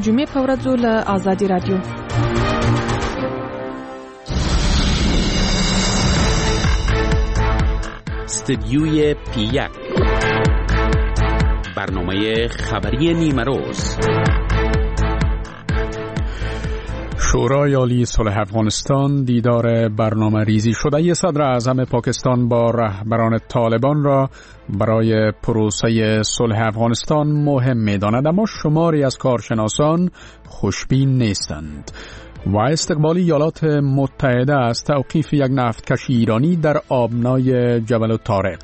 جمعه پورځو له آزادی رادیو. استدیوی پی1 برنامه خبری نیمروز. شورای عالی صلح افغانستان دیدار برنامه ریزی شده صدر اعظم پاکستان با رهبران طالبان را برای پروسه صلح افغانستان مهم می‌داند، اما شماری از کارشناسان خوشبین نیستند و استقبال ایالات متحده از توقیف یک نفتکش ایرانی در آبنای جبل الطارق.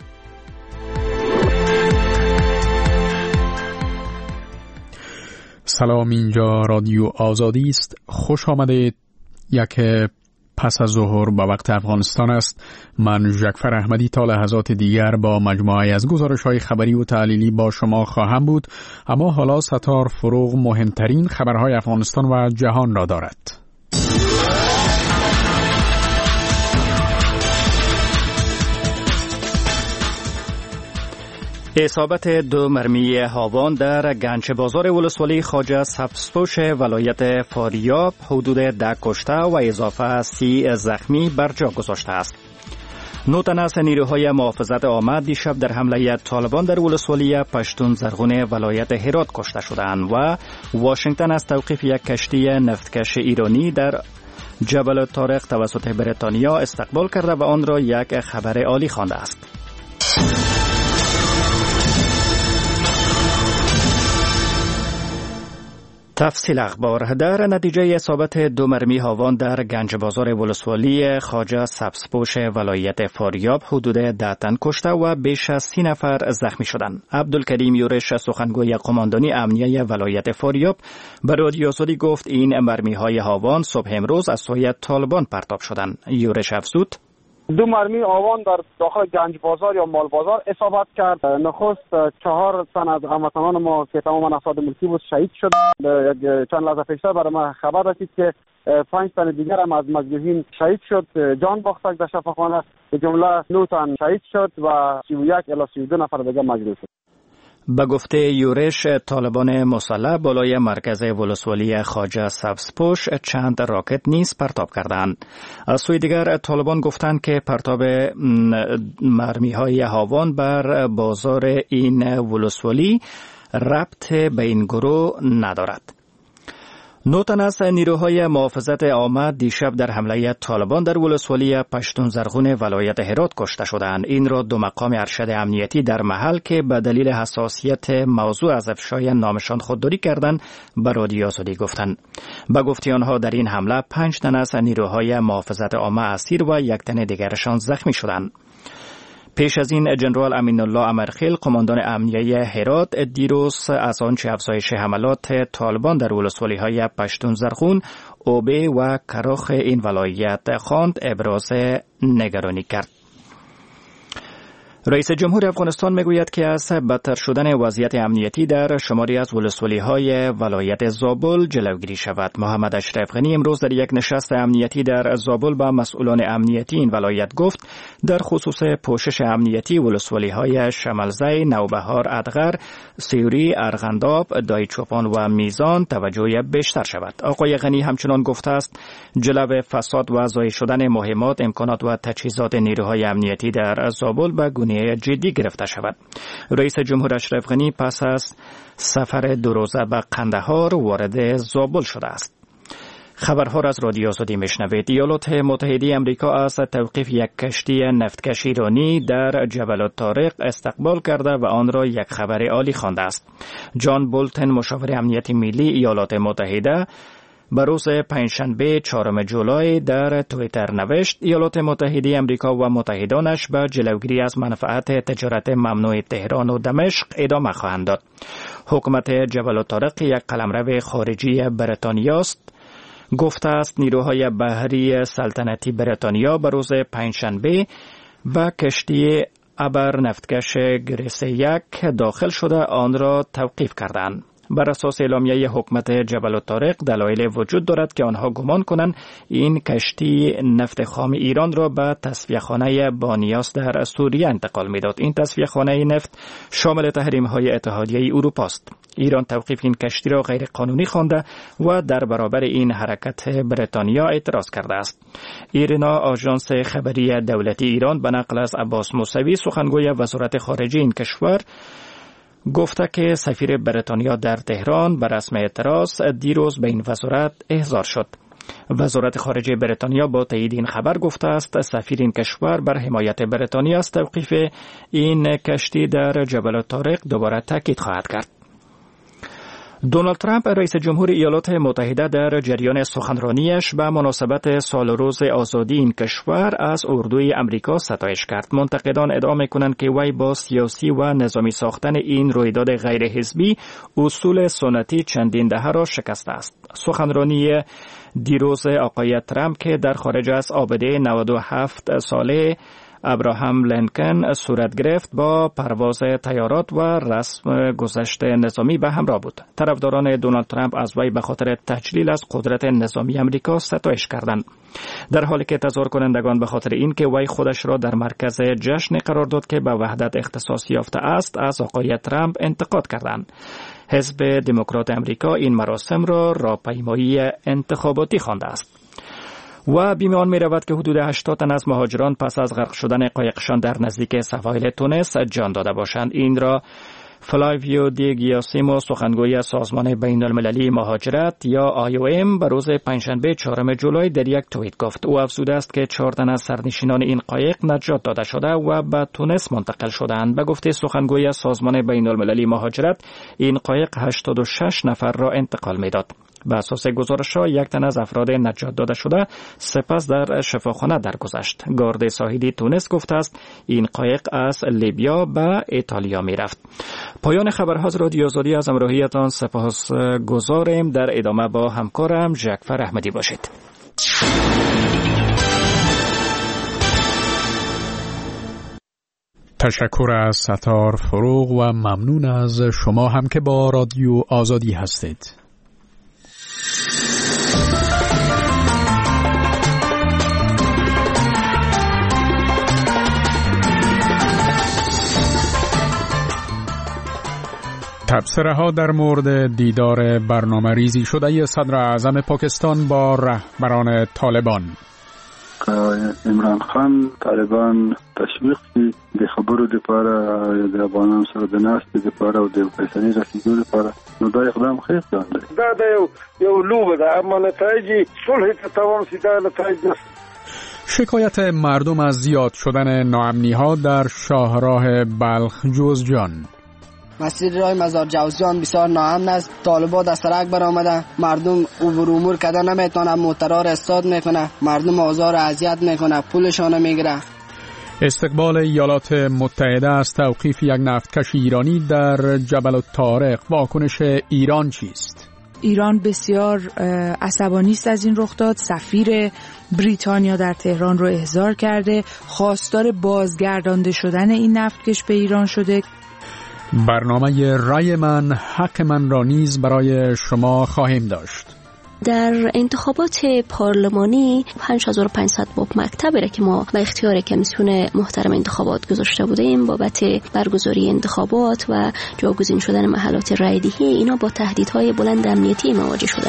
سلام، اینجا رادیو آزادی است. خوش آمدید. یک پس از ظهر با وقت افغانستان است. من جعفر احمدی تا لحظات دیگر با مجموعه از گزارش‌های خبری و تحلیلی با شما خواهم بود، اما حالا ستار فروغ مهمترین خبرهای افغانستان و جهان را دارد. اصابت 2 مرمی هاوان در گنج بازار ولسوالی خواجه سبزپوش ولایت فاریاب حدود 10 کشته و اضافه 30 زخمی بر جا گذاشته است. 9 تن از نیروهای محافظت عامه دیشب در حمله طالبان در ولسوالی پشتون زرغون ولایت هرات کشته شدند و واشنگتن از توقیف یک کشتی نفتکش ایرانی در جبل الطارق توسط بریتانیا استقبال کرده و آن را یک خبر عالی خوانده است. تفصیل اخبار. در نتیجه اصابت 2 مرمی هاوان در گنج بازار ولسوالی خواجه سبزپوش ولایت فاریاب حدود 10 تن کشته و بیش از 30 نفر زخمی شدند. عبدالکریم یورش، سخنگوی قماندانی امنیه ولایت فاریاب، به رادیو آزادی گفت این مرمی های هاوان صبح امروز از سوی طالبان پرتاب شدند. یورش افزود: 2 مرمی آوان در داخل گنج بازار یا مال بازار اصابت کرد. نخست 4 تن از هموطنان ما که تمام افراد ملکی بود شهید شد. چند لحظه پیشتر برای ما خبر رسید که 5 تن دیگر هم از مجروحین شهید شد، جان باختند در شفاخانه. به جمله 9 تن شهید شد و 31 الی 32 نفر دیگر مجروح شد. به گفته یورش، طالبان مسلح بالای مرکز ولسوالی خواجه سبزپوش چند راکت نیز پرتاب کردند. از سوی دیگر طالبان گفتند که پرتاب مرمی‌های هاوان بر بازار این ولسوالی ربط به این گروه ندارد. 9 تن از نیروهای محافظت عامه دیشب در حمله طالبان در ولسوالی پشتون زرغون ولایت هرات کشته شدند. این را 2 مقام ارشد امنیتی در محل که به دلیل حساسیت موضوع از افشای نامشان خودداری کردند به رادیو آزادی گفتند. به گفته آنها در این حمله 5 تن از نیروهای محافظت عامه اسیر و 1 تن دیگرشان زخمی شدند. پیش از این جنرال امین الله امرخیل، قماندان امنیه هرات، دیروز از آنچه افزایش حملات طالبان در ولسوالی‌های پشتون زرغون، اوبه و کراخ این ولایت خواند، ابراز نگرانی کرد. رئیس جمهور افغانستان میگوید که از بدتر شدن وضعیت امنیتی در شماری از ولسوالی‌های ولایت زابل جلوگیری شود. محمد اشرف غنی امروز در یک نشست امنیتی در زابل با مسئولان امنیتی این ولایت گفت در خصوص پوشش امنیتی ولسوالی‌های شملزی، نوبهار، ادغر، سیوری، ارغنداب، دایچوپان و میزان توجه بیشتر شود. آقای غنی همچنان گفته است جلو فساد و ضایع شدن مهمات، امکانات و تجهیزات نیروهای امنیتی در زابل به گونه جدی گرفته شود. رئیس جمهور اشرف غنی پس از سفر 2 روزه به قندهار وارد زابل شده است. خبرها را از رادیو آزادی میشنوید. ایالات متحده آمریکا از توقیف یک کشتی نفتکش ایرانی در جبل الطارق استقبال کرده و آن را یک خبر عالی خوانده است. جان بولتن، مشاور امنیت ملی ایالات متحده، به روز پنجشنبه 4 جولای در توییتر نوشت ایالات متحده آمریکا و متحدانش به جلوگیری از منفعت تجارت ممنوع تهران و دمشق ادامه خواهند داد. حکومت جبل الطارق یک قلمرو خارجی بریتانیاست. گفته است نیروهای بحری سلطنتی بریتانیا به روز پنجشنبه به کشتی ابر نفتکش گریس 1 داخل شده آن را توقیف کردند. بر اساس اعلامیه حکومت جبل الطارق دلایل وجود دارد که آنها گمان کنند این کشتی نفت خام ایران را به تصفیه‌خانه بانیاس در سوریه انتقال می‌داد. این تصفیه‌خانه نفت شامل تحریم‌های اتحادیه اروپا است. ایران توقیف این کشتی را غیر قانونی خوانده و در برابر این حرکت بریتانیا اعتراض کرده است. ایرنا آژانس خبری دولتی ایران به نقل از عباس موسوی سخنگوی وزارت خارجه این کشور گفته که سفیر بریتانیا در تهران به رسم اعتراض دیروز به این وزارت احضار شد. وزارت خارجه بریتانیا با تایید این خبر گفته است سفیر این کشور بر حمایت بریتانیا از توقیف این کشتی در جبل الطارق دوباره تاکید خواهد کرد. دونالد ترامپ رئیس جمهور ایالات متحده در جریان سخنرانیش به مناسبت سال روز آزادی این کشور از اردوی امریکا ستایش کرد. منتقدان ادعا می‌کنند که وی با سیاسی و نظامی ساختن این رویداد غیر حزبی اصول سنتی چندین دهه را شکسته است. سخنرانی دیروز آقای ترامپ که در خارج از آباده 97 ساله ابراهام لینکن صورت گرفت با پرواز طیارات و رسم گذشت نظامی به همراه بود. طرفداران دونالد ترامپ از وی به خاطر تجلیل از قدرت نظامی امریکا ستایش کردند، در حالی که تظاهر کنندگان به خاطر این که وی خودش را در مرکز جشن قرار داد که به وحدت اختصاص یافته است از آقای ترامپ انتقاد کردند. حزب دموکرات امریکا این مراسم را راهپیمایی انتخاباتی خوانده است. و بیمیان می رود که حدود 80 تن از مهاجران پس از غرق شدن قایقشان در نزدیک سواحل تونس جان داده باشند. این را فلاویو دی گیاسیمو سخنگوی سازمان بین المللی مهاجرت یا IOM به روز پنجشنبه 4 جولای در یک توییت گفت. او افزوده است که 4 تن از سرنشینان این قایق نجات داده شده و به تونس منتقل شدند. به گفته سخنگوی سازمان بین المللی مهاجرت این قایق 86 نفر را انتقال می‌داد. به اساس گزارش‌ها 1 تن از افراد نجات داده شده سپس در شفاخانه درگذشت. گارد ساحلی تونس گفته است این قایق از لیبیا به ایتالیا می‌رفت. پایان خبرها از رادیو آزادی از همراهیتان سپاسگزاریم. در ادامه با همکارم جعفر احمدی باشید. تشکر از ستار فروغ و ممنون از شما هم که با رادیو آزادی هستید. تبصره ها در مورد دیدار برنامه ریزی شده صدر اعظم پاکستان با رهبران طالبان. عمران خان طالبان تشویق د خبرو لپاره یا د افغانانو سره د ناستې لپاره او د فیصلې رسیدو لپاره نو دا اقدام ښه اقدام دی. دا د یو لوبه ده، اما نتایج صلح ته تمام شي دا نتایج نه. شکایت مردم از زیاد شدن ناامنی‌ها در شاهراه بلخ جوزجان. مسیر راه مزار جوزجان بسیار ناامن است. طالبان در سرک برآمده، مردم عبور امور کردن نمیتونه، موترها را استاد میکنه، مردم آزار و اذیت میکنه، پولشان میگیره. استقبال ایالات متحده از توقیف یک نفتکش ایرانی در جبل الطارق. واکنش ایران چیست؟ ایران بسیار عصبانی است از این رخ داد. سفیر بریتانیا در تهران رو احضار کرده، خواستار بازگردانده شدن این نفتکش به ایران شده. برنامه رای من حق من را نیز برای شما خواهیم داشت. در انتخابات پارلمانی 5500 باب مکتبی را که ما به اختیار کمیسیون محترم انتخابات گذاشته بودیم بابت برگزاری انتخابات و جاگزین شدن محلات رایدهی، اینا با تهدیدهای بلند امنیتی مواجه شدن.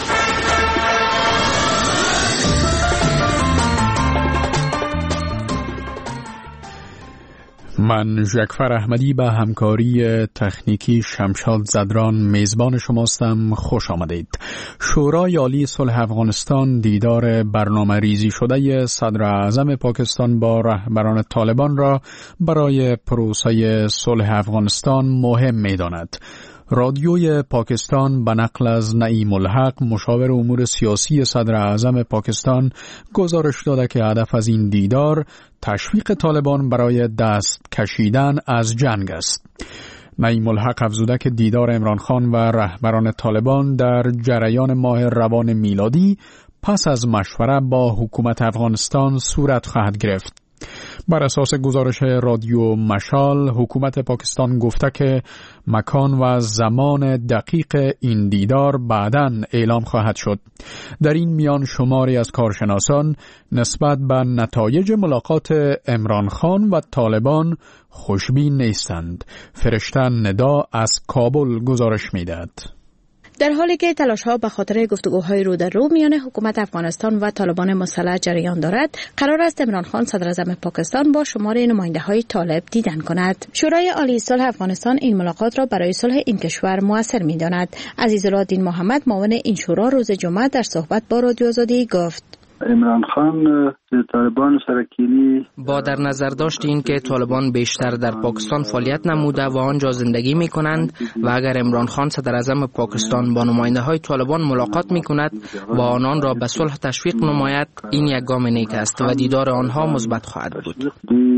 من جعفر احمدی به همکاری تکنیکی شمشاد زدران میزبان شماستم. خوش آمدید. شورای عالی صلح افغانستان دیدار برنامه ریزی شده صدر اعظم پاکستان با رهبران طالبان را برای پروسه صلح افغانستان مهم می‌داند. رادیوی پاکستان به نقل از نعیم الحق مشاور امور سیاسی صدر اعظم پاکستان گزارش داده که هدف از این دیدار تشویق طالبان برای دست کشیدن از جنگ است. نعیم الحق افزوده که دیدار عمران خان و رهبران طالبان در جریان ماه روان میلادی پس از مشوره با حکومت افغانستان صورت خواهد گرفت. بر اساس گزارش رادیو مشال، حکومت پاکستان گفته که مکان و زمان دقیق این دیدار بعداً اعلام خواهد شد. در این میان شماری از کارشناسان نسبت به نتایج ملاقات عمران خان و طالبان خوشبین نیستند. فرشته ندا از کابل گزارش می‌دهد. در حالی که تلاش‌ها به خاطر گفتگوهای رو در رو میان حکومت افغانستان و طالبان مسلح جریان دارد، قرار است عمران خان صدراعظم پاکستان با شمار نماینده‌های طالب دیدن کند. شورای عالی صلح افغانستان این ملاقات را برای صلح این کشور مؤثر می‌داند. عزیزالدین محمد، معاون این شورا، روز جمعه در صحبت با رادیو آزادی گفت: عمران خان طالبان سرکینی با در نظر داشت این که طالبان بیشتر در پاکستان فعالیت نموده و آنجا زندگی می کنند و اگر عمران خان صدراعظم پاکستان با نماینده های طالبان ملاقات می کند و آنان را به صلح تشویق نماید، این یک گام نیک است و دیدار آنها مثبت خواهد بود.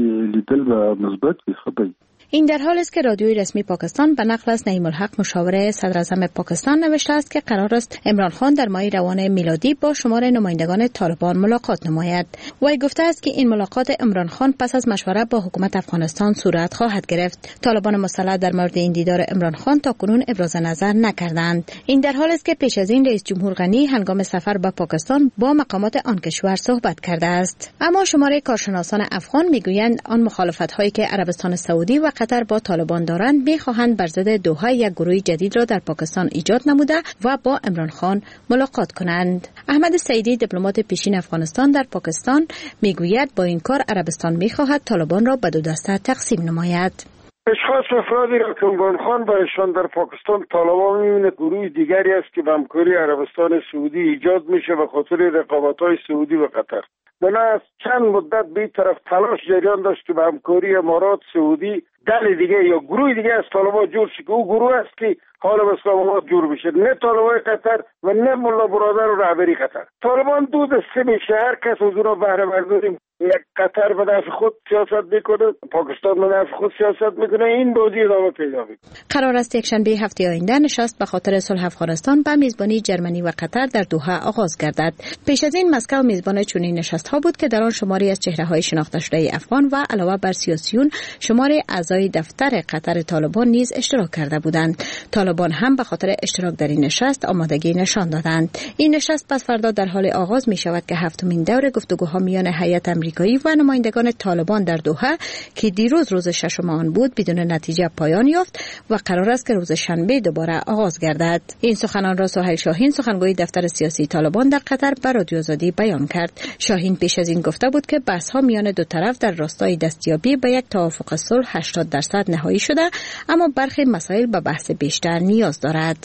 این در حال است که رادیوی رسمی پاکستان به نقل از نعیم الحق مشاور صدراعظم پاکستان نوشته است که قرار است عمران خان در ماه روان میلادی با شمار نمایندگان طالبان ملاقات نماید. وی گفته است که این ملاقات عمران خان پس از مشورت با حکومت افغانستان صورت خواهد گرفت. طالبان مسلح در مورد این دیدار عمران خان تاکنون ابراز نظر نکردند. این در حال است که پیش از این رئیس جمهور غنی هنگام سفر به پاکستان با مقامات آن کشور صحبت کرده است. اما شمار کارشناسان افغان میگویند آن مخالفت‌هایی که عربستان سعودی و قطر با طالبان دارند می‌خواهند بر ضد دوحه یک گروه جدید را در پاکستان ایجاد نموده و با عمران خان ملاقات کنند. احمد سعیدی، دیپلمات پیشین افغانستان در پاکستان، میگوید با این کار عربستان می‌خواهد طالبان را به دو دسته تقسیم نماید. اشخاص افرادی را که عمران خان برایشان در پاکستان طالبان می‌بیند گروه دیگری است که به همکاری عربستان سعودی ایجاد میشه به خاطر رقابت‌های سعودی و قطر. بنابراین چند مدت به این طرف تلاش جریان داشت که به همکاری امارات، سعودی، دل دیگه یا گروه دیگه از طالبان جور شه که او گروه است که حالا به اسلام آباد جور بشه، نه طالبان قطر و نه ملا برادر و رهبری قطر. طالبان دو دسته میشه، هر کس از اونها بهره برداری. یک قطر به نفع خود سیاست میکنه، پاکستان به نفع خود سیاست میکنه، این بازی ادامه پیدا میکنه. قرار است یکشنبه هفته آینده نشست به خاطر صلح افغانستان به میزبانی جرمنی و قطر در دوحه آغاز گردد. پیش از این مسکو میزبان چنین نشست‌ها بود که در آن شماری از چهره‌های شناخته شده افغان و علاوه بر سیاسیون شماری اعضای دفتر قطر طالبان نیز اشتراک کرده بودند. طالبان هم به خاطر اشتراک در این نشست آمادگی نشان دادند. این نشست پس فردا در حال آغاز می شود که هفتمین دور گفتگوها میان هیئت آمریکایی و نمایندگان طالبان در دوحه که دیروز روز ششم آن بود بدون نتیجه پایان یافت و قرار است که روز شنبه دوباره آغاز گردد. این سخنان را سهیل شاهین، سخنگوی دفتر سیاسی طالبان در قطر، به رادیو آزادی بیان کرد. شاهین پیش از این گفته بود که بحث‌ها میان دو طرف در راستای دستیابی به یک توافق صلح 80% نهایی شده، اما برخی مسائل به بحث بیشتر نیاز دارد.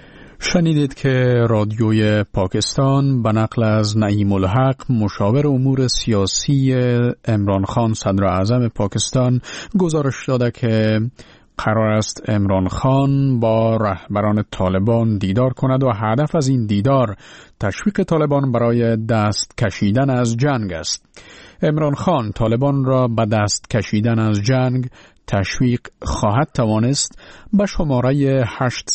شنیدید که رادیوی پاکستان به نقل از نعیم الحق مشاور امور سیاسی عمران خان صدراعظم پاکستان گزارش داده که قرار است عمران خان با رهبران طالبان دیدار کند و هدف از این دیدار تشویق طالبان برای دست کشیدن از جنگ است. عمران خان طالبان را به دست کشیدن از جنگ تشویق خواهد توانست. به شماره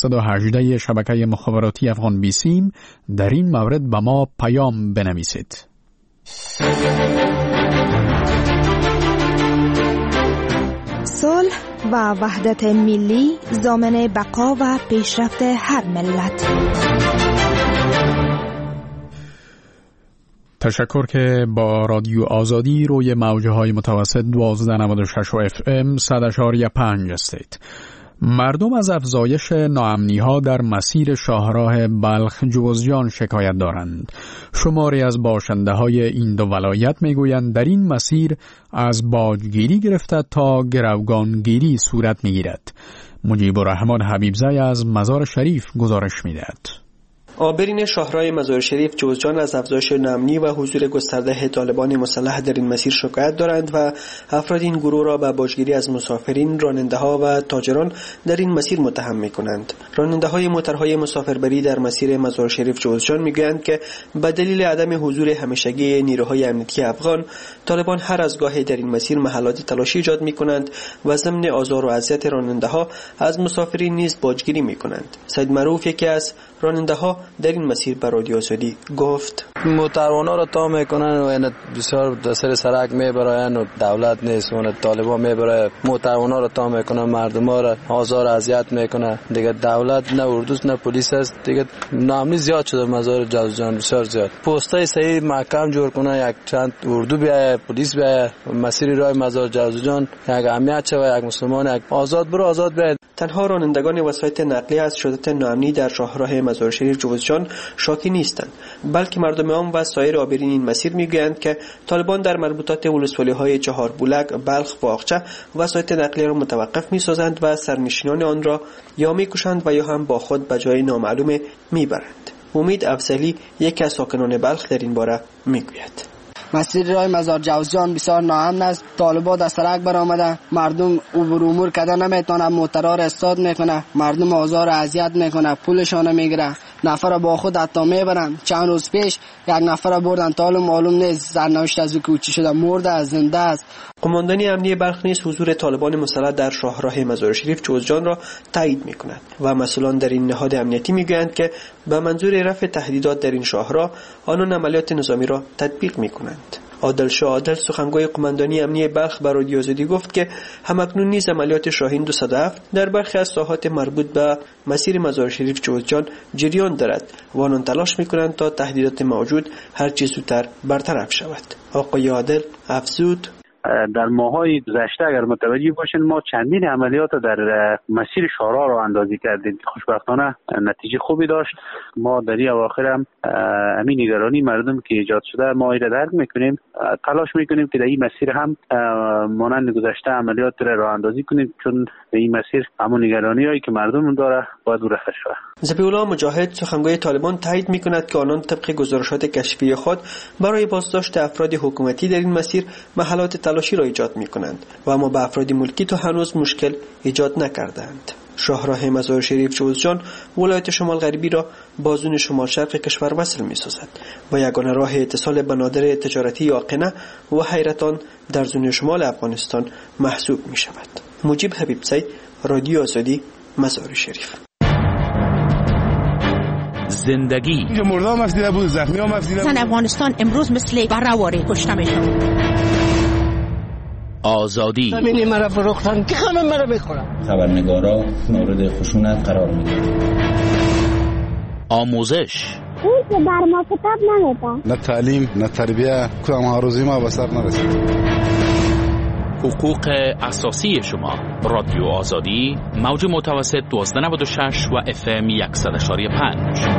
818 شبکه مخابراتی افغان بیسیم در این مورد به ما پیام بنویسید. صلح و وحدت ملی ضامن بقا و پیشرفت هر ملت. تشکر که با رادیو آزادی روی موجهای متوسط 1296 و FM 100.5 هستید. مردم از افزایش ناامنی‌ها در مسیر شاهراه بلخ جوزجان شکایت دارند. شماری از باشنده‌های این دو ولایت می‌گویند در این مسیر از باجگیری گرفته تا گروگانگیری صورت می‌گیرد. مجیب الرحمن حبیبزی از مزار شریف گزارش می‌دهد. آبرین شاهراه مزار شریف جوزجان از افزایش ناامنی و حضور گسترده طالبان مسلح در این مسیر شکایت دارند و افراد این گروه را به باجگیری از مسافرین، راننده‌ها و تاجران در این مسیر متهم می‌کنند. راننده‌های موترهای مسافربری در مسیر مزار شریف جوزجان می‌گویند که به دلیل عدم حضور همیشگی نیروهای امنیتی افغان، طالبان هر از گاهی در این مسیر محلات تلاشی ایجاد می‌کنند و ضمن آزار و اذیت راننده‌ها از مسافرین نیز باجگیری می‌کنند. سید معروف یکی از راننده‌ها در این مسیر به رادیو آزادی گفت: موتروانا را تا میکنن و این بسیار دسر سرک میبرن و دولت نیست و طالبان میبره موتروانا را تا میکنن، مردم را آزار اذیت میکنه. دیگه دولت نه اردوست نه پلیس است، دیگه نامنی زیاد شده مزار جوزجان، بسیار زیاد. پستای صحیح محکم جور کنه، یک چند اردو بیایه، پلیس بیایه، مسیر راه مزار جوزجان یک امنیت شوه، یک مسلمان یک آزاد برو آزاد بیاید. تنها رانندگان وسایط نقلیه از شدت ناامنی در شاهراه مزار شریف جوزجان شاکی نیستند، بلکه مردم عام و سایر عابرین این مسیر میگویند که طالبان در مربوطات ولسوالی‌های چهار بولک، بلخ و آقچه وسایط نقلیه را متوقف می‌سازند و سرنشینان آن را یا می‌کشند و یا هم با خود به جای نامعلوم میبرند. امید افضلی یکی از ساکنان بلخ در این باره میگوید: مسیر راه مزار جوزجان بسیار ناامن است. طالبان از سرک برآمده، مردم عبور امور کردن نمیتونه، موترها را استاد میکنه، مردم آزار و اذیت میکنه، پولشان میگیره، نفر با خود حتی میبرن. چند روز پیش یک نفر بردن، تا معلوم نیست سرنوشت از او چی شده، مرده از زنده است. قماندانی امنیتی بلخ نیز حضور طالبان مسلح در شاهراه مزار شریف جوزجان را تایید میکند و مسئولان در این نهاد امنیتی میگویند که به منظور رفع تهدیدات در این شاهراه آنان عملیات نظامی را تطبیق میکنند. عادل شاه عادل سخنگوی قماندانی امنیتی بلخ به رادیو آزادی گفت که همکنون نیز عملیات شاهین 207 در برخی از ساحات مربوط به مسیر مزار شریف جوزجان جریان دارد و آنان تلاش میکنند تا تهدیدات موجود هر چه زودتر برطرف شود. آقای عادل افزود: در ماهای گذشته اگر متوجه باشین ما چندین عملیات در مسیر شاهراه را اندازی کردیم که خوشبختانه نتیجه خوبی داشت. ما در این اواخر هم همین نگرانی مردم که ایجاد شده ما را درک میکنیم، تلاش میکنیم که در این مسیر هم مانند گذشته عملیات را اندازی کنیم، چون در این مسیر همون نگرانی هایی که مردم داره باید رفع شود. ذبیح‌الله مجاهد سخنگوی طالبان تایید میکند که آنان طبق گزارشات کشفی خود برای بازداشت افراد حکومتی در این مسیر محلات تلاشی را ایجاد میکنند و اما به افراد ملکی تا هنوز مشکل ایجاد نکردند. شاهراه مزار شریف جوزجان ولایت شمال غربی را با زون شمال شرق کشور وصل می‌سازد و یگانه راه اتصال بنادر تجارتی یاقنه و حیرتان در زون شمال افغانستان محسوب می‌شود. مجیب حبیب سید، رادیو آزادی، مزار شریف. زندگی مردم مفسیده بود، زخمی ها مفسیده بود. افغانستان امروز مثل بره‌واره کشته میشن. آزادی ببینی مرا فروختن که همه مرا بخورن. خبرنگارا مورد خشونت قرار میگیرن. آموزش اون که بر ما کتاب نمیده. نه تعلیم نه تربیه، کدام آرزوی ما به سر نرسید. حقوق اساسی شما. رادیو آزادی، موج متوسط 1296 و FM 100.5.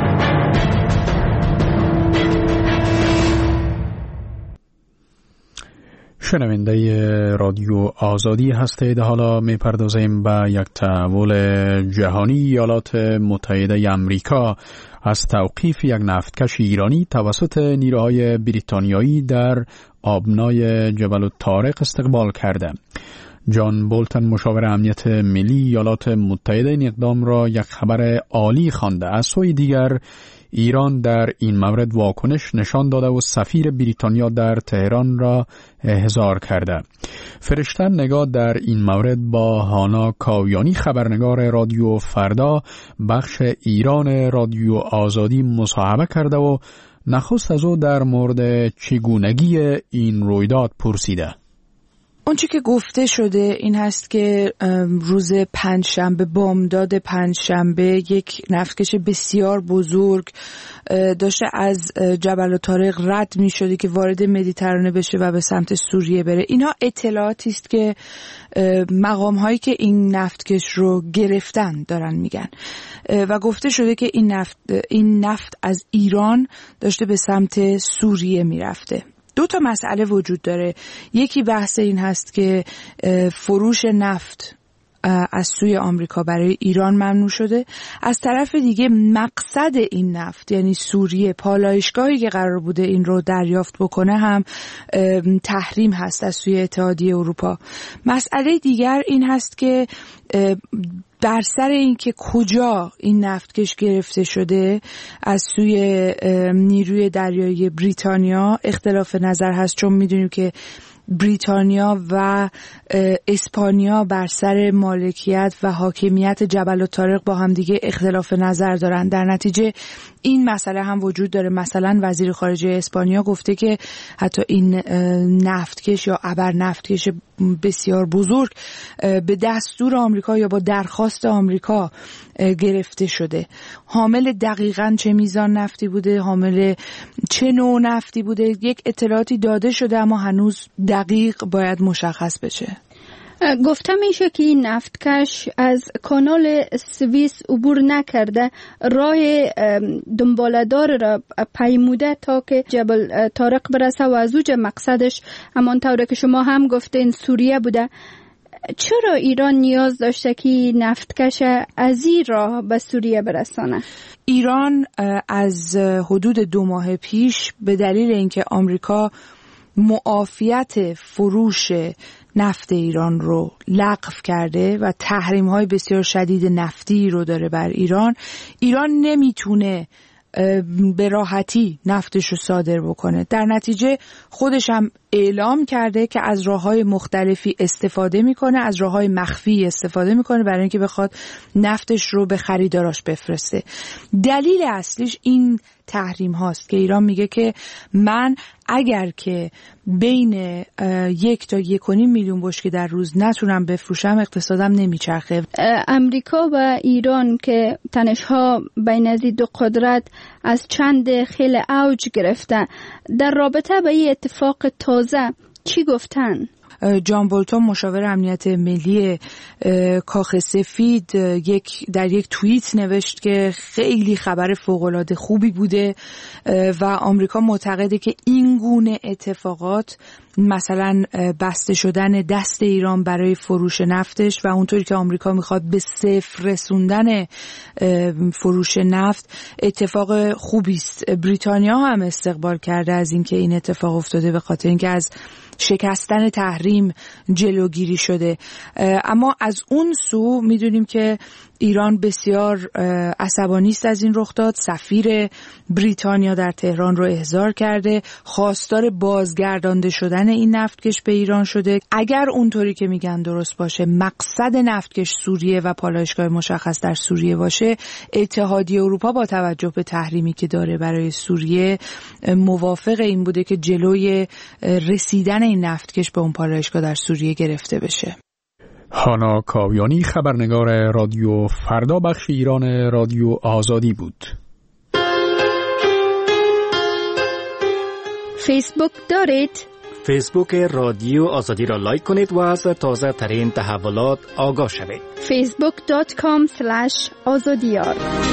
شنونده رادیو آزادی هستید. حالا میپردازیم به یک تحول جهانی. ایالات متحده آمریکا از توقیف یک نفتکش ایرانی توسط نیروهای بریتانیایی در آبنای جبل الطارق استقبال کرده. جان بولتن مشاور امنیت ملی ایالات متحده این اقدام را یک خبر عالی خوانده. از سوی دیگر ایران در این مورد واکنش نشان داده و سفیر بریتانیا در تهران را احضار کرده. فرشته نگاه در این مورد با هانا کاویانی خبرنگار رادیو فردا بخش ایران رادیو آزادی مصاحبه کرده و نخست از او در مورد چگونگی این رویداد پرسیده. اونچه که گفته شده این هست که روز پنجشنبه، بامداد پنجشنبه، یک نفتکش بسیار بزرگ داشته از جبل الطارق رد می شده که وارد مدیترانه بشه و به سمت سوریه بره. اینها اطلاعاتی است که مقام هایی که این نفتکش رو گرفتن دارن میگن و گفته شده که این نفت از ایران داشته به سمت سوریه میرفته. دو تا مسئله وجود داره. یکی بحث این هست که فروش نفت از سوی آمریکا برای ایران ممنوع شده. از طرف دیگه مقصد این نفت یعنی سوریه، پالایشگاهی که قرار بوده این رو دریافت بکنه هم تحریم هست از سوی اتحادیه اروپا. مسئله دیگر این هست که بر سر این که کجا این نفتکش گرفته شده از سوی نیروی دریایی بریتانیا اختلاف نظر هست، چون میدونیم که بریتانیا و اسپانیا بر سر مالکیت و حاکمیت جبل الطارق با هم دیگه اختلاف نظر دارن. در نتیجه این مسئله هم وجود داره. مثلا وزیر خارجه اسپانیا گفته که حتی این نفتکش یا ابر نفتکش بسیار بزرگ به دستور آمریکا یا با درخواست آمریکا گرفته شده. حامل دقیقاً چه میزان نفتی بوده، حامل چه نوع نفتی بوده، یک اطلاعاتی داده شده اما هنوز دقیق باید مشخص بشه. گفته میشه که این نفتکش از کانال سوئیس عبور نکرده، راه دنباله‌دار را پیموده تا که جبل طارق برسه و از اوج مقصدش همانطور که شما هم گفتین سوریه بوده. چرا ایران نیاز داشته که نفتکش از این راه به سوریه برسانه؟ ایران از حدود 2 ماه پیش به دلیل اینکه آمریکا معافیت فروش نفت ایران رو لغو کرده و تحریم‌های بسیار شدید نفتی رو داره بر ایران نمیتونه به راحتی نفتش رو صادر بکنه. در نتیجه خودش هم اعلام کرده که از راه‌های مختلفی استفاده میکنه، از راه‌های مخفی استفاده میکنه برای اینکه بخواد نفتش رو به خریداراش بفرسته. دلیل اصلیش این تحریم هاست که ایران میگه که من اگر که بین 1 تا 1.5 میلیون بشکه در روز نتونم بفروشم اقتصادم نمیچرخه. امریکا و ایران که تنش‌ها بین از دو قدرت از چند خیلی اوج گرفته، در رابطه با این اتفاق تازه چی گفتن؟ جان بولتون مشاور امنیت ملی کاخ سفید در یک توییت نوشت که خیلی خبر فوق‌العاده خوبی بوده و آمریکا معتقده که این گونه اتفاقات، مثلا بسته شدن دست ایران برای فروش نفتش و اونطوری که آمریکا میخواد به صفر رسوندن فروش نفت، اتفاق خوبی است. بریتانیا هم استقبال کرده از اینکه این اتفاق افتاده به خاطر اینکه از شکستن تحریم جلوگیری شده. اما از اون سو میدونیم که ایران بسیار عصبانی است از این رخ داد. سفیر بریتانیا در تهران رو احضار کرده، خواستار بازگردانده شدن این نفتکش به ایران شده. اگر اونطوری که میگن درست باشه، مقصد نفتکش سوریه و پالایشگاه مشخص در سوریه باشه، اتحادیه اروپا با توجه به تحریمی که داره برای سوریه موافق این بوده که جلوی رسیدن این نفتکش به اون پالایشگاه در سوریه گرفته بشه. هانا کاویانی، خبرنگار رادیو فردا بخش ایران رادیو آزادی بود. فیسبوک دارید؟ فیسبوک رادیو آزادی را لایک کنید و از تازه ترین تحولات آگاه شوید. facebook.com/azadiyar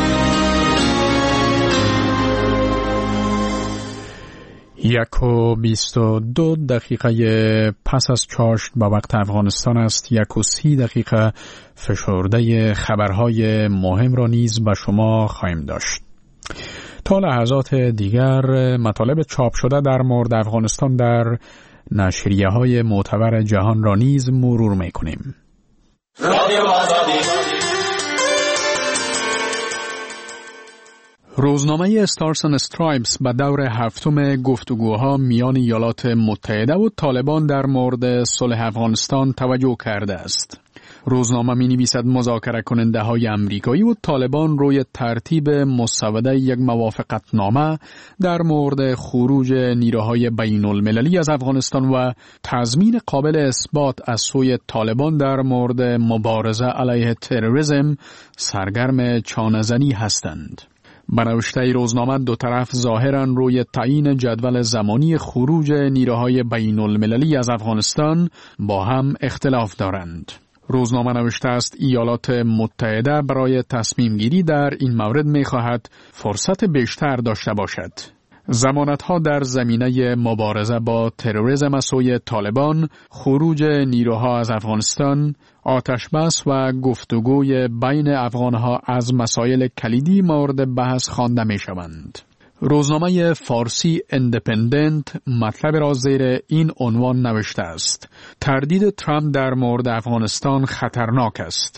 1:22 پس از چاشت به وقت افغانستان است. 1:30 فشرده خبرهای مهم را نیز به شما خواهیم داشت. تا لحظات دیگر مطالب چاپ شده در مورد افغانستان در نشریه‌های معتبر جهان را نیز مرور می‌کنیم. رادیو آزادی. روزنامه استارز اند استرایپس به دور 7 گفتگوها میان ایالات متحده و طالبان در مورد صلح افغانستان توجه کرده است. روزنامه می‌نویسد مذاکره کننده های امریکایی و طالبان روی ترتیب مسوده یک موافقتنامه در مورد خروج نیروهای بین المللی از افغانستان و تضمین قابل اثبات از سوی طالبان در مورد مبارزه علیه تروریسم سرگرم چانه‌زنی هستند. به نوشته روزنامه دو طرف ظاهراً روی تعیین جدول زمانی خروج نیروهای بین المللی از افغانستان با هم اختلاف دارند. روزنامه نوشته است ایالات متحده برای تصمیم گیری در این مورد می خواهد فرصت بیشتر داشته باشد. ضمانت‌ها در زمینه مبارزه با تروریسم از سوی طالبان، خروج نیروها از افغانستان، آتشبس و گفتگوی بین افغانها از مسائل کلیدی مورد بحث خوانده می‌شوند. روزنامه فارسی اندپندنت مطلب را زیر این عنوان نوشته است: تردید ترامپ در مورد افغانستان خطرناک است.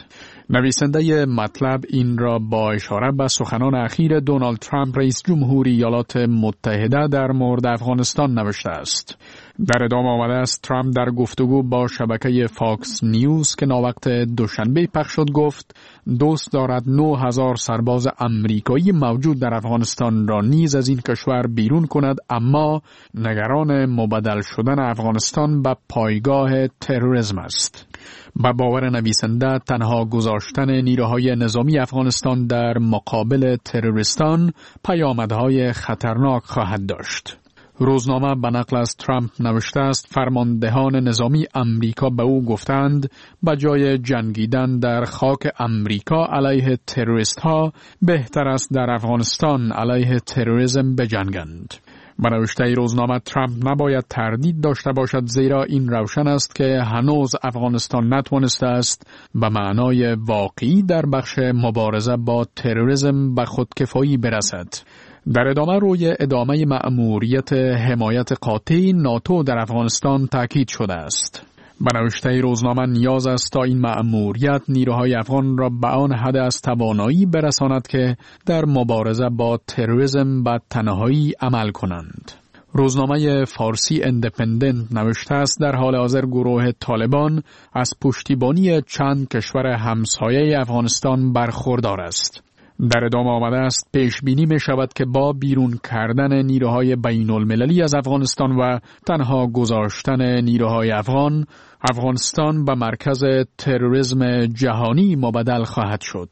نویسنده مطلب این را با اشاره به سخنان اخیر دونالد ترامپ رئیس جمهوری ایالات متحده در مورد افغانستان نوشته است. در ادامه آمده است ترامپ در گفتگو با شبکه فاکس نیوز که ناوقت دوشنبه پخش شد گفت دوست دارد 9000 سرباز امریکایی موجود در افغانستان را نیز از این کشور بیرون کند، اما نگران مبدل شدن افغانستان به پایگاه تروریسم است. با باور نویسنده تنها گذاشتن نیروهای نظامی افغانستان در مقابل تروریستان پیامدهای خطرناک خواهد داشت. روزنامه به نقل از ترامپ نوشته است فرماندهان نظامی امریکا به او گفتند به جای جنگیدن در خاک امریکا علیه تروریست ها بهتر است در افغانستان علیه تروریسم بجنگند. به نوشته روزنامه ترامپ نباید تردید داشته باشد، زیرا این روشن است که هنوز افغانستان نتوانسته است به معنای واقعی در بخش مبارزه با تروریسم به خودکفایی برسد. در روی ادامه مأموریت حمایت قاطع ناتو در افغانستان تاکید شده است. به نوشته روزنامه نیاز است تا این مأموریت نیروهای افغان را به آن حد از توانایی برساند که در مبارزه با تروریسم به تنهایی عمل کنند. روزنامه فارسی اندپندنت نوشته است در حال حاضر گروه طالبان از پشتیبانی چند کشور همسایه افغانستان برخوردار است. در ادامه آمده است پیش بینی می شود که با بیرون کردن نیروهای بین المللی از افغانستان و تنها گذاشتن نیروهای افغانستان به مرکز تروریسم جهانی مبدل خواهد شد.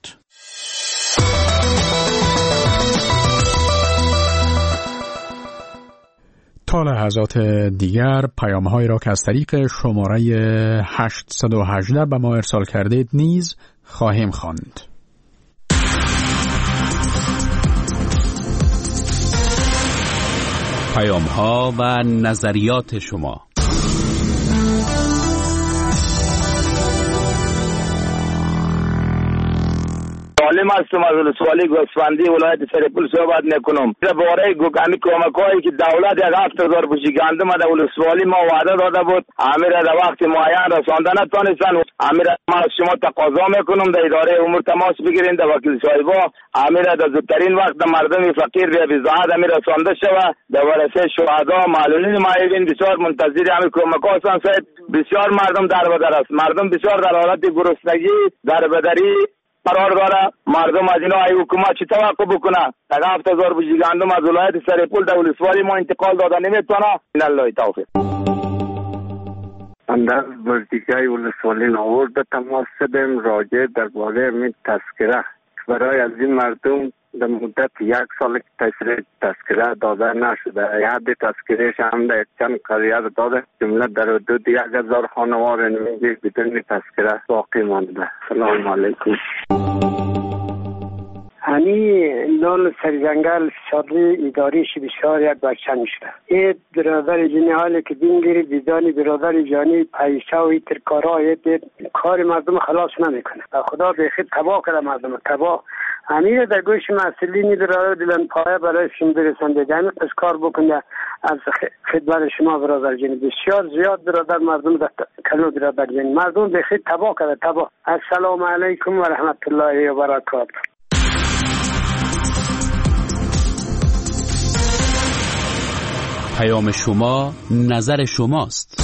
تا لحظات دیگر پیام‌هایی را که از طریق شماره 818 به ما ارسال کردید نیز خواهیم خواند. پیام‌ها و نظریات شما. معلم هستم از ولسوالی گوسفندی ولایت سرپل صحبت میکنم. درباره گوگانی کمک‌هایی که دولت 7000 بوشیگنده ما در ولسوالی ما وعده داده بود، امیر در وقت معین رسانده نتونستن. امیر ما از شما تقاضا میکنم در اداره امور تماس بگیرین، در وکیل صاحبا امیر در زودترین وقت مردم فقیر به بزاعت امیر رسانده شوه. در ورثه شهدا معلولین معیبین بسیار منتظر همین کمک‌ها هستند. بسیار مردم در بدر است، مردم بسیار در حالت گرسنگی در بدری قرار داره. مردم از اینا ای حکومت چی توقع بکنه؟ تا 7000 بوشیگندم از ولایت سرپل در ولسوالی ما انتقال داده نمیتونه. ان الله توفیق. اندر وزدیگای ولسوالی ناور به تماس شدیم راجع درباره می تذکره برای از این مردم در مدت 1 سال تذکره داده نشده. حد تذکرهش هم در چند قریه داده، جمله در حدود 1000 خانوار نمیگه بدون تذکره باقی مانده. سلام علیکم. هنی لال سرجنگل شادی اداریش بسیار یک بچه میشه. این برادر جنی حالی که بینگیری دیدانی برادر جانی پیشه و ترکارهای کار مردم خلاص نمیکنه. خدا به خود تباه کرده مردم تباه. امیر در گوش مسئولینی برادر دلن پایه برای شما برسنده دمی از کار بکنه. از خدمت شما برادر جنی بسیار زیاد برادر مردم در کلو برادر جنی مردم به خود تباه کرده تباه. السلام علیکم و رحمت الله و برکاته. پیام شما نظر شماست.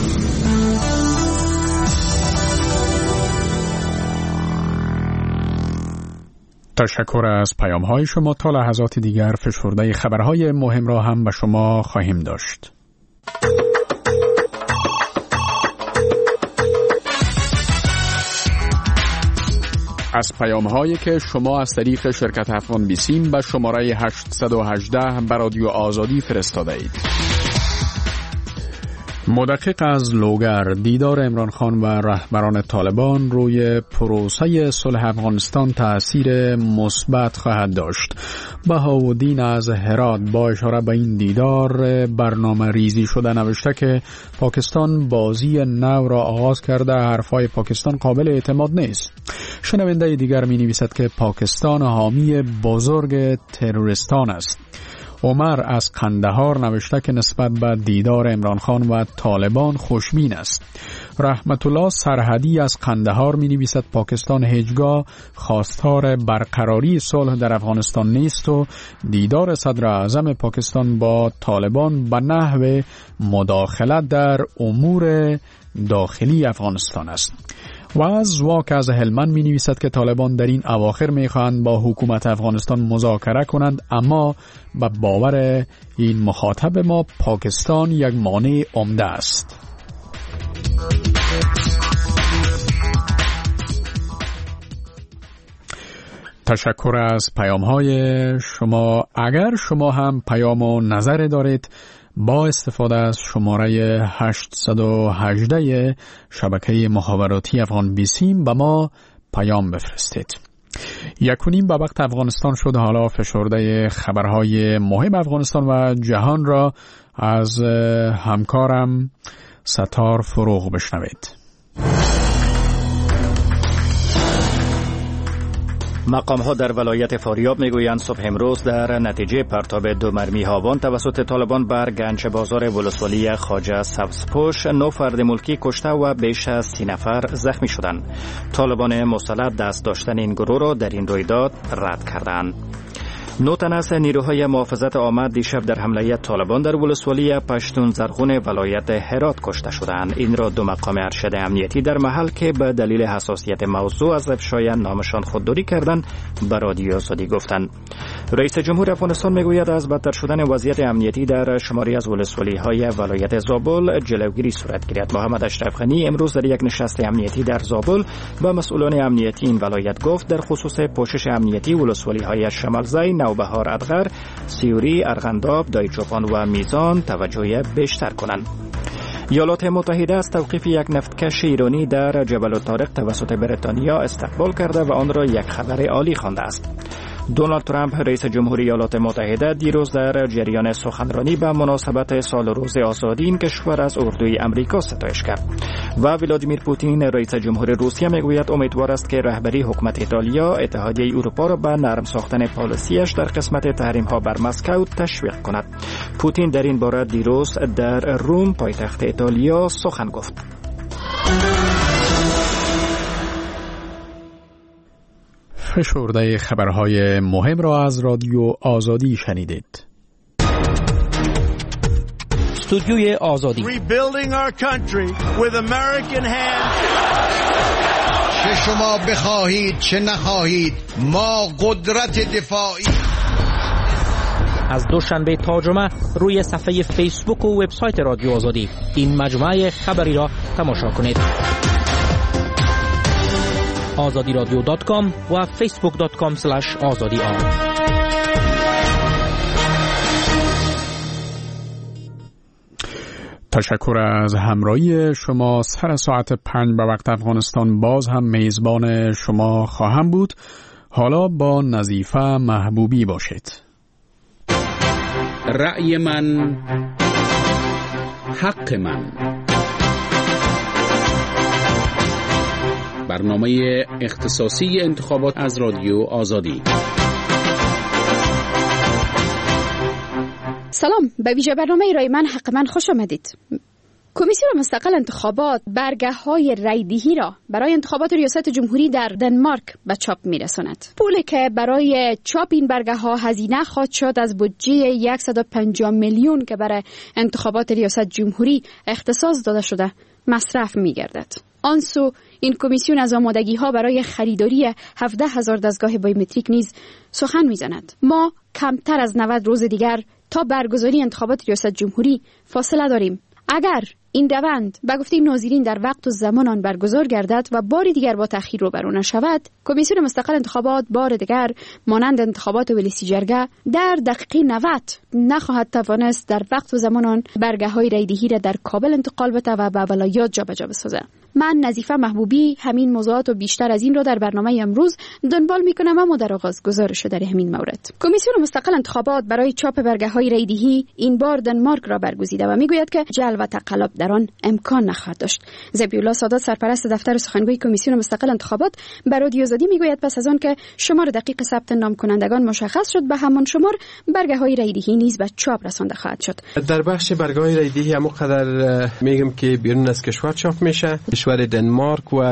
تشکر از پیام‌های شما. تا لحظات دیگر فشرده خبرهای مهم را هم به شما خواهیم داشت. از پیام‌هایی که شما از طریق شرکت افغان بیسیم به شماره 818 به رادیو آزادی فرستاده اید. مدقق از لوگر دیدار عمران خان و رهبران طالبان روی پروسه صلح افغانستان تأثیر مثبت خواهد داشت. بهاءالدین از هرات با اشاره به این دیدار برنامه ریزی شده نوشته که پاکستان بازی نو را آغاز کرده، حرفای پاکستان قابل اعتماد نیست. شنونده دیگر می نویسد که پاکستان حامی بزرگ تروریستان است. عمر از قندهار نوشته که نسبت به دیدار عمران خان و طالبان خوشبین است. رحمت الله سرحدی از قندهار می نویسد پاکستان هیچگاه خواستار برقراری صلح در افغانستان نیست و دیدار صدر اعظم پاکستان با طالبان به نحو مداخلت در امور داخلی افغانستان است. و از زواک از هلمند می نویسد که طالبان در این اواخر می خواهند با حکومت افغانستان مذاکره کنند، اما به باور این مخاطب ما پاکستان یک مانع عمده است. تشکر از پیام های شما. اگر شما هم پیام و نظر دارید با استفاده از شماره 818 شبکه مخابراتی افغان بیسیم به ما پیام بفرستید. 1:30 به وقت افغانستان شد. حالا فشرده خبرهای مهم افغانستان و جهان را از همکارم ستار فروغ بشنوید. مقام‌ها در ولایت فاریاب میگویند صبح امروز در نتیجه پرتاب 2 مرمی هاوان توسط طالبان بر گنج بازار ولسوالی خواجه سبزپوش 9 فرد ملکی کشته و بیش از 30 نفر زخمی شدند. طالبان مسلح دست داشتن این گروه را در این رویداد رد کردند. 9 تن از نیروهای محافظت آمد دیشب در حمله طالبان در ولسوالی پشتون زرغون ولایت هرات کشته شدند. این را 2 مقام ارشد امنیتی در محل که به دلیل حساسیت موضوع از افشای نامشان خودداری کردند به رادیو آزادی گفتند. رئیس جمهور افغانستان میگوید از بدتر شدن وضعیت امنیتی در شماری از ولسوالی‌های ولایت زابل جلوگیری صورت گیرد. محمد اشرف غنی امروز در یک نشست امنیتی در زابل با مسئولان امنیتی این ولایت گفت در خصوص پوشش امنیتی ولسوالی‌های شمالزی، نوبهار ادغر، سیوری، ارغنداب، دایچوپان و میزان توجه بیشتر کنند. ایالات متحده از توقیف یک نفتکش ایرانی در جبل الطارق توسط بریتانیا استقبال کرده و آن را یک خبر عالی خوانده است. دونالد ترامپ رئیس جمهوری ایالات متحده دیروز در جریان سخنرانی به مناسبت سال روز آزادی این کشور از اردوی امریکا ستایش کرد. و ولادیمیر پوتین رئیس جمهور روسیه میگوید امیدوار است که رهبری حکومت ایتالیا اتحادیه اروپا را به نرم ساختن پالیسیش در قسمت تحریم‌ها بر مسکو تشویق کند. پوتین در این باره دیروز در روم پایتخت ایتالیا سخن گفت. فشرده خبرهای مهم را از رادیو آزادی شنیدید. استودیوی آزادی. Rebuilding our country with American hands. چه شما بخواهید چه نخواهید ما قدرت دفاعی. از دوشنبه تا جمعه روی صفحه فیسبوک و وبسایت رادیو آزادی این مجموعه خبری را تماشا کنید. azadiradio.com و facebook.com/azadi. تشکر از همراهی شما. سر ساعت 5 به وقت افغانستان باز هم میزبان شما خواهم بود. حالا با نظیفه محبوبی باشید. رأی من حق من، برنامه اختصاصی انتخابات از رادیو آزادی. سلام، به ویژه برنامه رأی من حق من خوش آمدید. کمیسیون مستقل انتخابات برگه‌های رایدهی را برای انتخابات ریاست جمهوری در دنمارک به چاپ می‌رساند. پولی که برای چاپ این برگه‌ها هزینه خواهد شد از بودجه 150 میلیون که برای انتخابات ریاست جمهوری اختصاص داده شده مصرف می‌گردد. آنسو این کمیسیون از آمادگی‌ها برای خریداری 17,000 دستگاه بایومتریک نیز سخن می‌زند. ما کمتر از 90 روز دیگر تا برگزاری انتخابات ریاست جمهوری فاصله داریم. اگر این روند به گفته ناظرین در وقت و زمان آن برگزار گردد و بار دیگر با تأخیر روبرو نشود، کمیسیون مستقل انتخابات بار دیگر مانند انتخابات ولسی جرگه در دقیقه 90 نخواهد توانست در وقت و زمان آن برگه‌های رایدهی را در کابل انتقال بده و به ولایات جابجا بسازد. من نظیفه محبوبی همین موضوعات و بیشتر از این را در برنامه امروز دنبال میکنم. اما در آغاز گزارش در همین مورد. کمیسیون مستقل انتخابات برای چاپ برگه‌های رایدهی این بار دنمارک را برگزیده و میگوید که جل و تقلب در آن امکان نخواهد داشت. ذبیح‌الله سادات سرپرست دفتر سخنگوی کمیسیون مستقل انتخابات به رادیو آزادی میگوید پس از آن که شمار دقیق ثبت نام کنندگان مشخص شد، به همان شمار برگه‌های رایدهی نیز به چاپ رسانده خواهد شد. در بخش برگه‌های رایدهی هم قدر میگم که بیرون از کشور چاپ میشه، کشور دنمارک و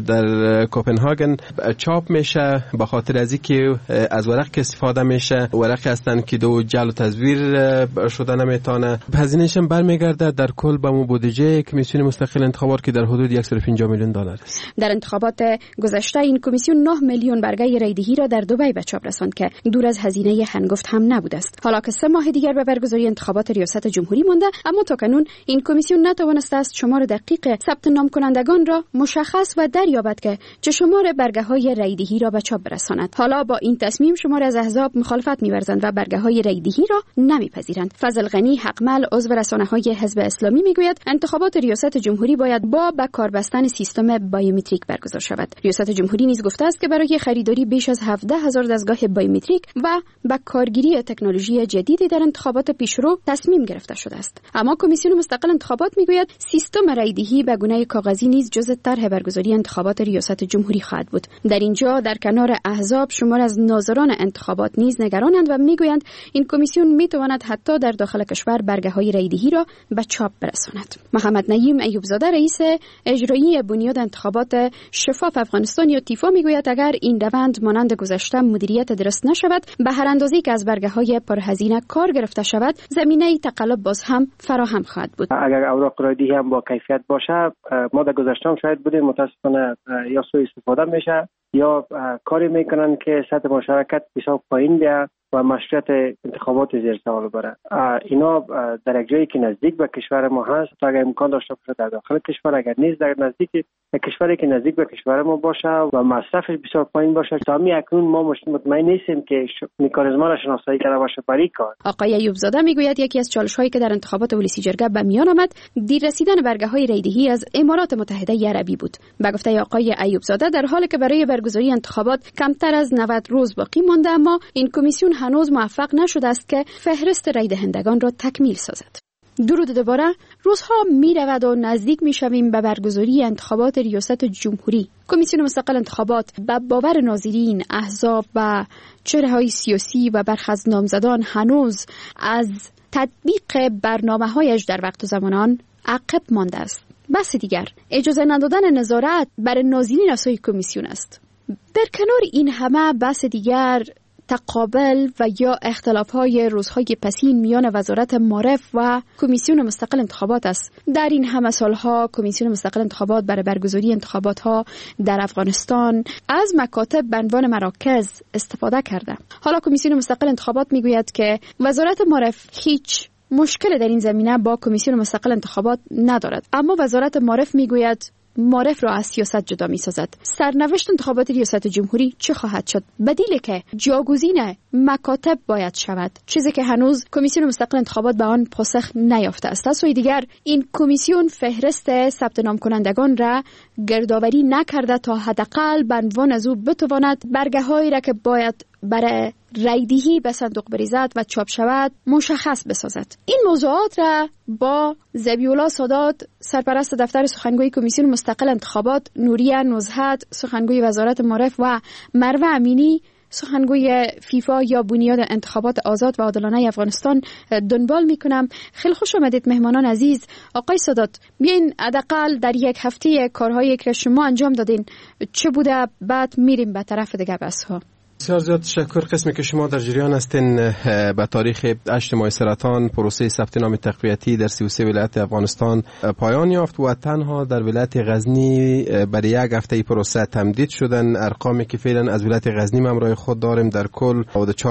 در کوپنهاگن چاپ میشه، به خاطر از اینکه از ورق استفاده میشه، ورقی هستند که دو جعل و تزویر شده نمیتونه. هزینه‌اش هم برمیگرده در کل به بودجه کمیسیون مستقل انتخابات که در حدود 150 میلیون دلار است. در انتخابات گذشته این کمیسیون 9 میلیون برگه رایدهی را در دبی به چاپ رساند که دور از هزینه هنگفت هم نبوده است. حالا که 3 ماه دیگر به برگزاری انتخابات ریاست جمهوری مانده، اما تاکنون این کمیسیون نتوانسته است شمار دقیق ثبت نام کنندگان را مشخص و دریابد که چه شمار برگه‌های رایدهی را به چاپ برساند. حالا با این تصمیم شمار از احزاب مخالفت می‌ورزند و برگه‌های رایدهی را نمی‌پذیرند. فضل غنی حقمل عضو رسانه‌های حزب اسلامی میگوید انتخابات ریاست جمهوری باید با به کار بستن سیستم بایومتریک برگزار شود. ریاست جمهوری نیز گفته است که برای خریداری بیش از 17,000 دستگاه بایومتریک و با کارگیری تکنولوژی جدیدی در انتخابات پیشرو تصمیم گرفته شده است. اما کمیسیون مستقل انتخابات میگوید سیستم رایدهی به گونه کاغذی نیز جزء طرح برگزاری انتخابات ریاست جمهوری خواهد بود. در اینجا در کنار احزاب شمار از ناظران انتخابات نیز نگرانند و میگویند این کمیسیون میتواند حتی در داخل کشور برگه‌های رایدهی را به چاپ برساند. محمد نعیم ایوبزاده رئیس اجرایی بنیاد انتخابات شفاف افغانستان یا تیفا میگوید اگر این روند مانند گذشته مدیریت درست نشود، به هر اندازه‌ای که از برگه‌های پرهزینه کار گرفته شود، زمینه تقلب باز هم فراهم خواهد بود. اگر اوراق رایدهی هم با کیفیت باشه، ما در گذشته هم شاید بودیم، متاسفانه یا سوء استفاده میشه یا کاری میکنن که سطح مشارکت بسیار پایین بیاد و مشروعیت انتخابات زیر سوال بره. اینا در یک جایی که نزدیک به کشور ما هست، تا اگر امکان داشته باشه در داخل کشور، اگر نیست در نزدیک کشوری که نزدیک به کشور ما باشه و مصرفش بسیار پایین باشه. تا اکنون ما مطمئن نیستیم که مکانیزم‌ها را شناسایی کرده باشه برای کار. آقای ایوبزاده میگوید یکی از چالش‌هایی که در انتخابات ولسی جرگه به میان آمد دیر رسیدن برگه‌های رایدهی از امارات متحده عربی بود. به گفته آقای ایوبزاده در حالی که برای برگزاری انتخابات کمتر از 90 روز باقی مانده، اما این کمیسیون هنوز موفق نشده است که فهرست رای دهندگان را تکمیل سازد. درود دوباره، روزها می رود و نزدیک می شویم به برگزاری انتخابات ریاست جمهوری. کمیسیون مستقل انتخابات به باور ناظرین، احزاب و چهره‌های سیاسی و برخی از نامزدان هنوز از تطبیق برنامه‌هایش در وقت و زمان عقب مانده است. بس دیگر اجازه ندادن نظارت بر ناظرین اسای کمیسیون است. در کنار این همه بس دیگر تقابل و یا اختلاف‌های روزهای پسین میان وزارت معارف و کمیسیون مستقل انتخابات است. در این همه سالها کمیسیون مستقل انتخابات برای برگزاری انتخابات‌ها در افغانستان از مکاتب به عنوان مراکز استفاده کرده. حالا کمیسیون مستقل انتخابات میگوید که وزارت معارف هیچ مشکل در این زمینه با کمیسیون مستقل انتخابات ندارد، اما وزارت معارف میگوید معرف را از سیاست جدا می سازد. سرنوشت انتخابات ریاست جمهوری چه خواهد شد؟ بدیل که جاگزین مکاتب باید شود، چیزی که هنوز کمیسیون مستقل انتخابات به آن پاسخ نیافته است. از سوی دیگر این کمیسیون فهرست ثبت نام کنندگان را گردآوری نکرده تا حداقل به عنوان از او بتواند برگه‌هایی را که باید برای رایدهی به صندوق بریزد و چاپ شود مشخص بسازد. این موضوعات را با ذبیح‌الله سادات سرپرست دفتر سخنگوی کمیسیون مستقل انتخابات، نوریه نزهت سخنگوی وزارت معارف و مروه امینی سخنگوی فیفا یا بنیاد انتخابات آزاد و عادلانه افغانستان دنبال میکنم. خیلی خوش آمدید مهمانان عزیز. آقای سادات، بیاین حداقل در یک هفته کارهایی که شما انجام دادین چه بوده، بعد میریم به طرف دیگه بحث‌ها. بسیار زیاد تشکر. قسمی که شما در جریان هستین، به تاریخ 8 ماه سرطان پروسه ثبت نام تقویتی در 33 ولایت افغانستان پایان یافت و تنها در ولایت غزنی برای یک هفته پروسه تمدید شدن. ارقامی که فعلا از ولایت غزنی همراه خود داریم در کل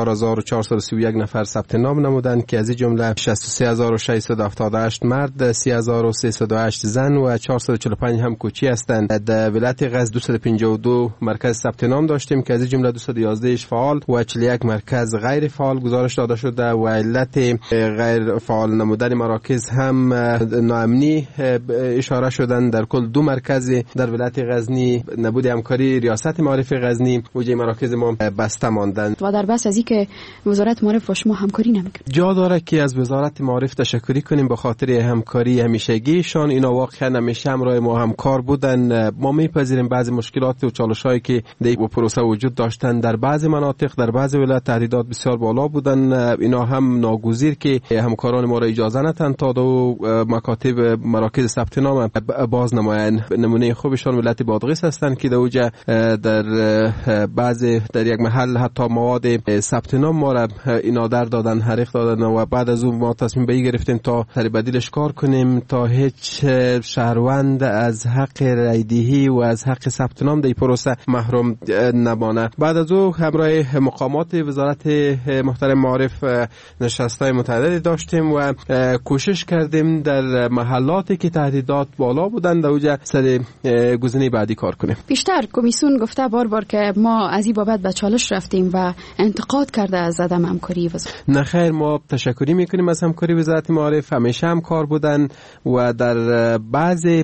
4431 نفر ثبت نام نمودند که از این جمله 63678 مرد، 3308 زن و 445 هم کوچی هستند. در ولایت غزنی 252 مرکز ثبت نام داشتیم که از این جمله 211 12 فعال و 41 مرکز غیر فعال گزارش داده شده و علت غیر فعال نمودن مراکز هم ناامنی اشاره شدن. در کل 2 مرکز در ولایت غزنی نبود همکاری ریاست معارف غزنی وجه مراکز ما بسته ماندند و در بس از اینکه وزارت معارف با شما همکاری نمیکنه. جا داره که از وزارت معارف تشکری کنیم به خاطر همکاری همیشگیشان. اینا واقعا همیشه همراه ما همکار بودن. ما میپذیریم بعضی مشکلات و چالش‌هایی که در پروسه وجود داشتن در بعضی مناطق در بعضی ولایت تهدیدات بسیار بالا بودن. اینا هم ناگزیر که همکاران ما را اجازه ندن تا دو مکاتب مراکز ثبت نام باز نمایند. نمونه خوبشان ولایت بادغیس هستند که دوجا در بعضی در یک محل حتی مواد ثبت نام ما را اینا در دادن حریق دادن و بعد از اون ما تصمیم به این گرفتیم تا سر بدیلش کار کنیم تا هیچ شهروند از حق رایدهی و از حق ثبت نام در پروسه محروم نمانه. بعد از او همراه مقامات وزارت محترم معارف نشست‌های متعددی داشتیم و کوشش کردیم در محلاتی که تهدیدات بالا بودند اوجا سر گزینه بعدی کار کنیم. بیشتر کمیسیون گفته بار که ما از این بابت به چالش رفتیم و انتقاد کرده از عدم همکاری وزارت. نه خیر، ما تشکری میکنیم از همکاری وزارت معارف. همیشه همکار بودن و در بعضی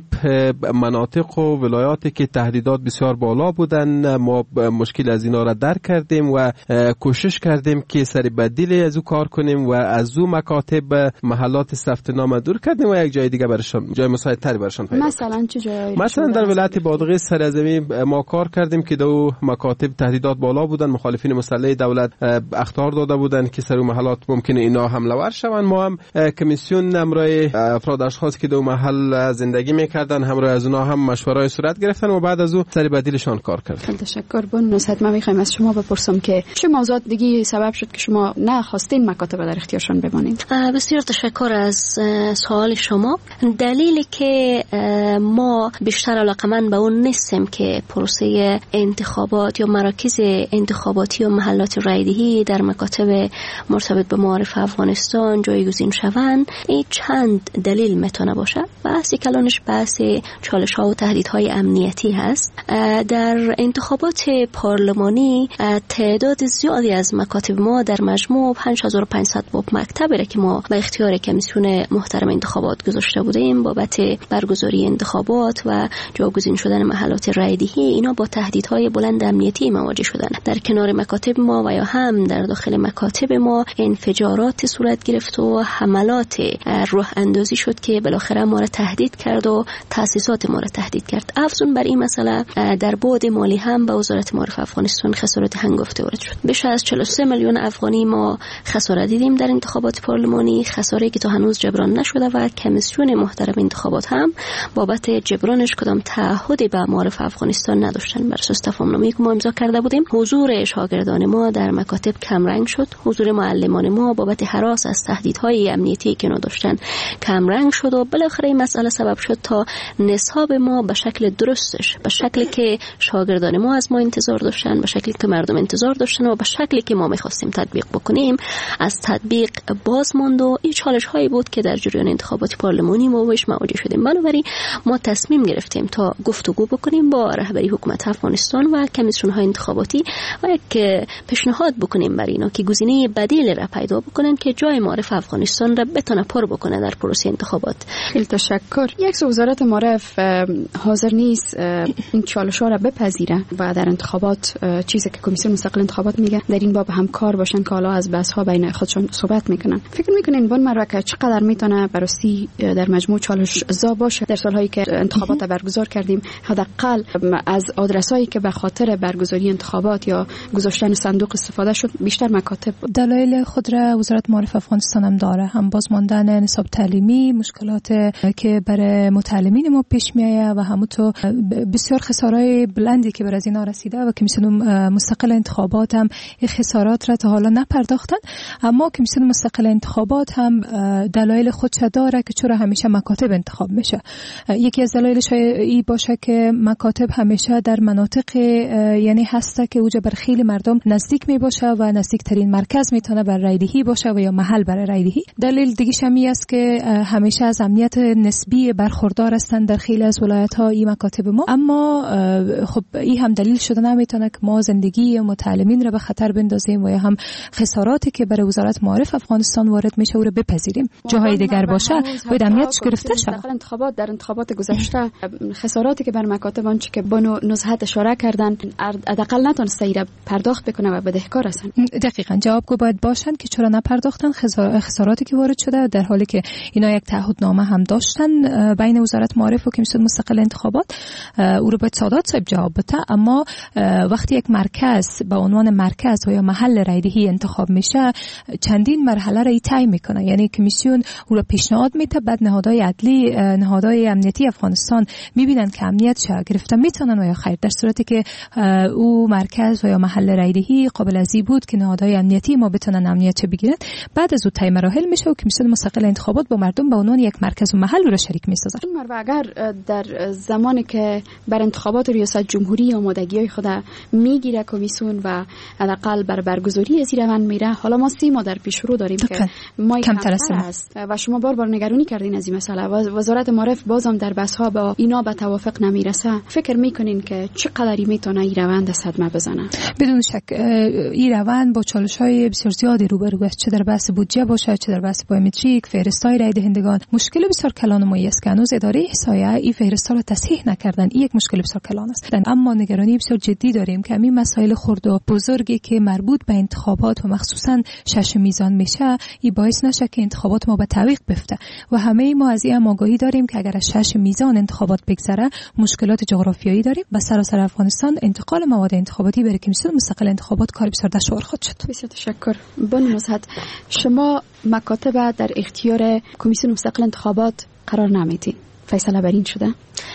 مناطق و ولایاتی که تهدیدات بسیار بالا بودن ما مشکل از اینا را درک کردیم و کوشش کردیم که سر بدیل از او کار کنیم و از او مکاتب محلات ثبت نام دور کردیم و یک جای دیگه برشان جای مساعدتری برشان پیدا. مثلا چه جایی؟ مثلا در ولایت بادغیس سر از ما کار کردیم که دو مکاتب تهدیدات بالا بودن. مخالفین مسلح دولت اخطار داده بودن که سر محلات ممکنه اینا حمله ور شوند. ما هم کمیسیون همراه افراد اشخاص که دو محل زندگی میکردن همراه از اونها هم مشورای صورت گرفتن و بعد از او سر بدیلشان کار کردن. تشکر. نصیحت ما میخوایم از شما بپرسم که چه موضوعات دیگه سبب شد که شما نخواستین مکاتب در اختیارشان بمانید؟ بسیار تشکر از سوال شما. دلیلی که ما بیشتر علاقمند به اون نیستیم که پروسه انتخابات یا مراکز انتخاباتی و محلات رایدهی در مکاتب مرتبط به معارف افغانستان جایگزین شوند، این چند دلیل میتونه باشه. بحثی کلانش بحث چالش ها و تهدیدهای امنیتی هست. در انتخابات پارلمانی تعداد زیادی از مکاتب ما در مجموع 5500 مکتبی را که ما به اختیار کمیسیون محترم انتخابات گذاشته بودیم بابت برگزاری انتخابات و جایگزین شدن محلات رایدهی، اینا با تهدیدهای بلند امنیتی مواجه شدن. در کنار مکاتب ما و یا هم در داخل مکاتب ما انفجارات صورت گرفت و حملات روح اندازی شد که بالاخره ما را تهدید کرد و تأسیسات ما را تهدید کرد. افزون بر این مسئله در بعد مالی هم به وزارت معارف افغانستان خسارات هنگفته وارد شد. بیش از 43 میلیون افغانی ما خسارت دیدیم در انتخابات پارلمانی، خساره‌ای که تا هنوز جبران نشده و کمیسیون محترم انتخابات هم بابت جبرانش کدام تعهدی به معارف افغانستان نداشتن. بر اساس تفاهم‌نامه‌ای که ما امضا کرده بودیم حضور شاگردان ما در مکاتب کم رنگ شد، حضور معلمان ما بابت هراس از تهدیدهای امنیتی که نداشتن کم رنگ شد و بالاخره این مسئله سبب شد تا نصاب ما به شکل درستش، به شکلی که شاگردان ما از ما انتظار داشتن، به شکلی که مردم انتظار داشتن و به شکلی که ما می‌خواستیم تطبیق بکنیم از تطبیق باز ماند و این چالش‌هایی بود که در جریان انتخابات پارلمانی ما باهاش مواجه شدیم. بنابراین ما تصمیم گرفتیم تا گفتگو بکنیم با رهبری حکومت افغانستان و کمیسیون‌های انتخاباتی و یک پیشنهاد بکنیم برای اینا که گزینه بدیل را پیدا بکنن که جای معارف افغانستان را بتونه پر بکنه در پروسه انتخابات. خیلی تشکر. یک وزارت معارف حاضر نیست این چالش‌ها را بپذیره و در انتخابات چیزی که کمیسیون مستقل انتخابات میگه در این باب همکار باشن که حالا از بحث‌ها بین خودشون صحبت میکنن. فکر میکنین بون مرکه چقدر میتونه براستی در مجموع چالش زا باشه؟ در سالهایی که انتخابات برگزار کردیم حداقل از آدرسایی که به خاطر برگزاری انتخابات یا گذاشتن صندوق استفاده شد بیشتر مکاتب دلایل خود را وزارت معارف افغانستان هم داره، هم باز ماندن نصاب تعلیمی، مشکلات که برای متعلمین ما پیش میایه و همونطور بسیار خسارهای بلندی که بر از اینا رسیده و کمیسیون مستقل انتخابات هم این خسارات را تا حالا نپرداختن. اما کمیسیون مستقل انتخابات هم دلایل خودش داره که چرا همیشه مکاتب انتخاب میشه. یکی از دلایلش این باشه که مکاتب همیشه در مناطق یعنی هسته که اوجا بر خیلی مردم نزدیک می باشه و نزدیک ترین مرکز میتونه بر رایدهی باشه و یا محل برای رایدهی. دلیل دیگه شمی است که همیشه از امنیت نسبی برخوردار هستند در خیلی از ولایت ها این مکاتب ما. اما خب این هم دلیل شده نمیتونه که ما زندگی زندگی متعلمین را به خطر بندازیم و یا هم خساراتی که برای وزارت معارف افغانستان وارد میشه او را بپذیریم. جاهای دیگر باشه باید امنیتش گرفته شود. در انتخابات گذشته خساراتی که بر مکاتب آنچه که بانو نزهت اشاره کردن حداقل نتونسته ایره پرداخت بکنه و بدهکار هستن. دقیقاً جوابگو باید باشن که چرا نپرداختن خساراتی که وارد شده، در حالی که اینا یک تعهدنامه هم داشتن بین وزارت معارف و کمیسیون مستقل انتخابات. او رو باید سادات صاحب جواب بده. اما وقتی یک مرکز به عنوان مرکز و یا محل رایدهی انتخاب میشه چندین مرحله را طی میکنه، یعنی کمیسیون او را پیشنهاد میده، بعد نهادهای عدلی، نهادهای امنیتی افغانستان میبینن که امنیت چه گرفته میتونن و یا خیر. در صورتی که او مرکز و یا محل رایدهی قابل ازی بود که نهادهای امنیتی ما بتونن امنیت چه بگیرن، بعد از او طی مراحل میشه و کمیسیون مستقل انتخابات با مردم به عنوان یک مرکز و محل را شریک میسازه. اگر در زمانی که بر انتخابات ریاست جمهوری آمادگی‌های خود میگیره کمیسیون و حداقل بر برگزاری از روند میره، حالا ما 3 ماه در پیش رو داریم که ما کمتر است و شما بار نگرانی کردین از این مسئله. وزارت معارف بازم در بحث‌ها با اینا به توافق نمیرسه. فکر میکنین که چقدری میتونه این روند صدمه بزنه؟ بدون شک این روند با چالش‌های بسیار زیادی روبرو است، چه در بحث بودجه باشه، چه در بحث بایومتریک، فهرست‌های رای دهندگان. مشکل بسیار کلانمایی است که هنوز اداره احصایه این فهرست‌ها را تصحیح نکردن. این یک مشکل بسیار کلان است. اما نگرانی بسیار جدی داریم که همین مسائل خرد و بزرگی که مربوط به انتخابات و مخصوصاً 6 میزان میشه، این باعث نشه که انتخابات ما به تعویق بیفته. و همه ما از این آگاهی داریم که اگر از 6 میزان انتخابات بگذره مشکلات جغرافیایی داریم و سراسر افغانستان انتقال مواد انتخاباتی برای کمیسیون مستقل انتخابات کار بسیار دشوار خواهد شد. بسیار تشکر. بانو نزهت، شما مکاتب در اختیار کمیسیون مستقل انتخابات قرار نمیدین. فیصله بر این شده؟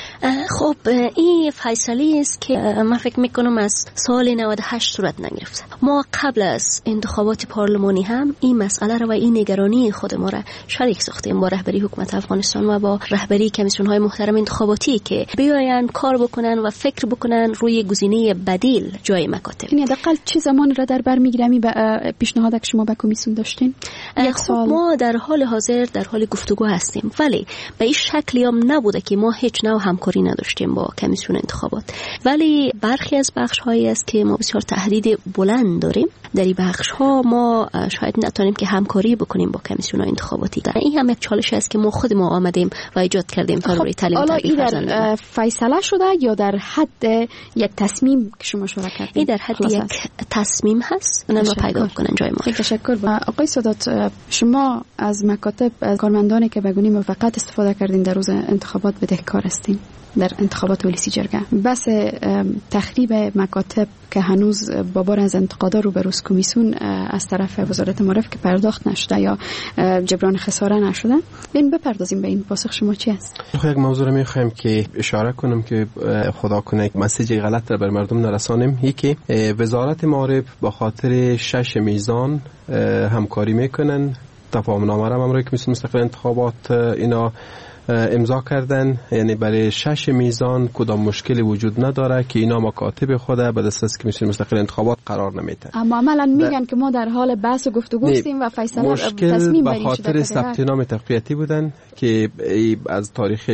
خب این فیصله است که من فکر میکنم از سال 98 صورت نگرفته. ما قبل از انتخابات پارلمانی هم این مسئله را و این نگرانی خود ما را شریک ساختیم با رهبری حکومت افغانستان و با رهبری کمیسیون های محترم انتخاباتی که بیاین کار بکنن و فکر بکنن روی گزینه بدیل جای مکاتب. این حداقل چه زمان را در بر میگیرمی به پیشنهاد که شما به کمیسیون داشتین؟ یک سال. ما در حال حاضر در حال گفتگو هستیم، ولی به این شکلی هم نبوده که ما هیچ نوع همکاری نداشتیم با کمیسیون انتخابات. ولی برخی از بخش‌هایی است که ما بسیار تهدید بلند داریم. در این بخش‌ها ما شاید نتونیم که همکاری بکنیم با کمیسیون انتخاباتی. این هم یک چالش است که ما خود ما آمدیم و ایجاد کردیم تا روی تعلیم تربیت فرزندان. فیصله شده یا در حد یک تصمیم که شما شورا کردید؟ این در حد یک تصمیم هست. اونا پیدا کنن جای ما. تشکر. آقای سادات، شما از مکاتب کارمندانی که به گونه موفقیت استفاده کردین در روز انتخابات بدهکار هستین در انتخابات ولسی جرگه. بس تخریب مکاتب که هنوز با بار از انتقادا رو به روز کمیسیون از طرف وزارت معارف که پرداخت نشده یا جبران خساره نشده، این بپردازیم به این. پاسخ شما چی است؟ یک موضوع رو میخوایم که اشاره کنم که خدا کنه مسیج غلط رو بر مردم نرسانیم. یکی وزارت معارف با خاطر 6 میزان همکاری میکنن. تفاهم‌نامه را امروز کمیسیون مستقل انتخابات اینا امضا کردن، یعنی برای 6 میزان کدام مشکلی وجود نداره که اینا مکاتب خود به دسترس کمیسیون مستقل انتخابات قرار نمیده. اما عملا میگن که ما در حال بحث و گفتگو هستیم و فیصله تصمیم به خاطر ثبت نام تقویتی بودن که از تاریخ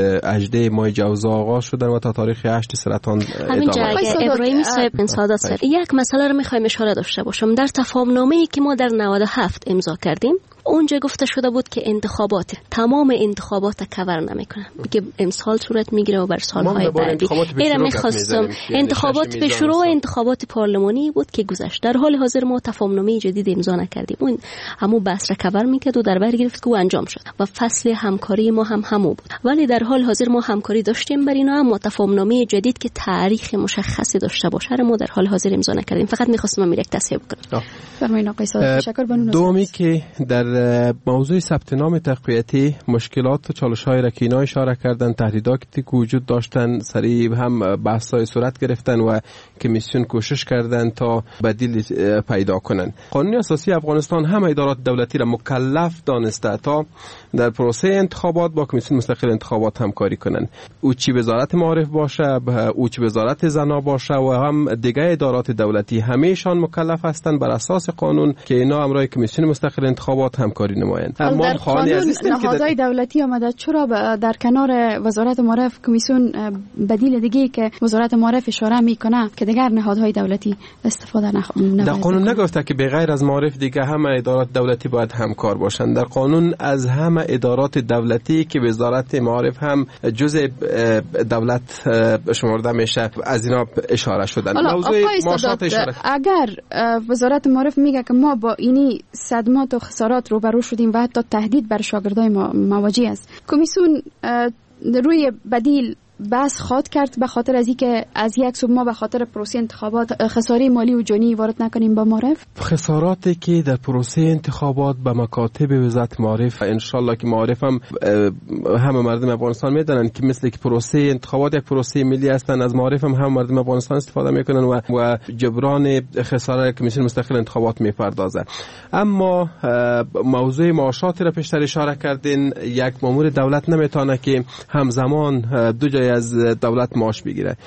18 ماه جوزا آغاز شدن و تا تاریخ 8 سرطان همین جای ابراهیمی صاحب سادات سر یک مسئله رو میخوایم اشاره داشته باشم. در تفاهم‌نامه‌ای که ما در 97 امضا کردیم اونجا گفته شده بود که تمام انتخابات کور نمیکنه، که امسال صورت میگیره و بر سالهای بعدی. اینا میخواستم انتخابات به شروع انتخابات پارلمانی بود که گذشت. در حال حاضر ما تفاهمنامه جدید امضا نکردیم. اون همون بحث را کور میکرد و در بر گرفت که انجام شد و فصل همکاری ما هم همون بود. ولی در حال حاضر ما همکاری داشتیم بر اینا، اما تفاهمنامه جدید که تاریخ مشخصی داشته باشه ما در حال حاضر امضا نکردیم. فقط میخواستم یک تصحیح کنم. فرمایید آقای سادات. تشکر. دومی که در موضوع ثبت نام تقویتی مشکلات و چالش‌های را که اینا اشاره کردن، تهدیداتی که وجود داشتن، سریع هم بحث‌های صورت گرفتن و کمیسیون کوشش کردن تا بدیل پیدا کنن. قانون اساسی افغانستان هم ادارات دولتی را مکلف دانسته تا در پروسه انتخابات با کمیسیون مستقل انتخابات همکاری کنن. او چی وزارت معارف باشه، او چی وزارت زنا باشه و هم دیگه ادارات دولتی، همه‌شان مکلف هستند بر اساس قانون که اینا امرای کمیسیون مستقل انتخابات همکاری نمایند. در قانون نهادهای دولتی آمده، چرا در کنار وزارت معارف کمیسیون بدیل دیگه که وزارت معارف اشاره میکنه که دیگر نهادهای دولتی استفاده نباید؟ در قانون نگفته که بغیر از معارف دیگه همه ادارات دولتی باید همکار باشند. در قانون از همه ادارات دولتی که وزارت معارف هم جزء دولت شمرده میشه از اینا اشاره شدن. موضوع معاشات اشاره. اگر وزارت معارف میگه که ما با اینی صدمات و خسارات روبرو شدیم و حتی تهدید بر شاگردای ما مواجه است، کمیسیون روی بدیل بس خواد کرد به خاطر از اینکه از یک سو ما به خاطر پروسه انتخابات خساره مالی و جانی وارد نکنیم با معارف؟ خساراتی که در پروسه انتخابات به مکاتب وزارت معارف ان شاء الله که معارف هم همه مردم افغانستان میدونن که مثل که پروسه انتخابات یک پروسه ملی هستند، از معارف هم مردم افغانستان استفاده میکنن و جبران خساره کمیسیون مستقل انتخابات میپردازه. اما موضوع معاشات را پیشتر اشاره کردین، یک مامور دولت نمیتونه که همزمان دو جای از دولت معاش بگیره.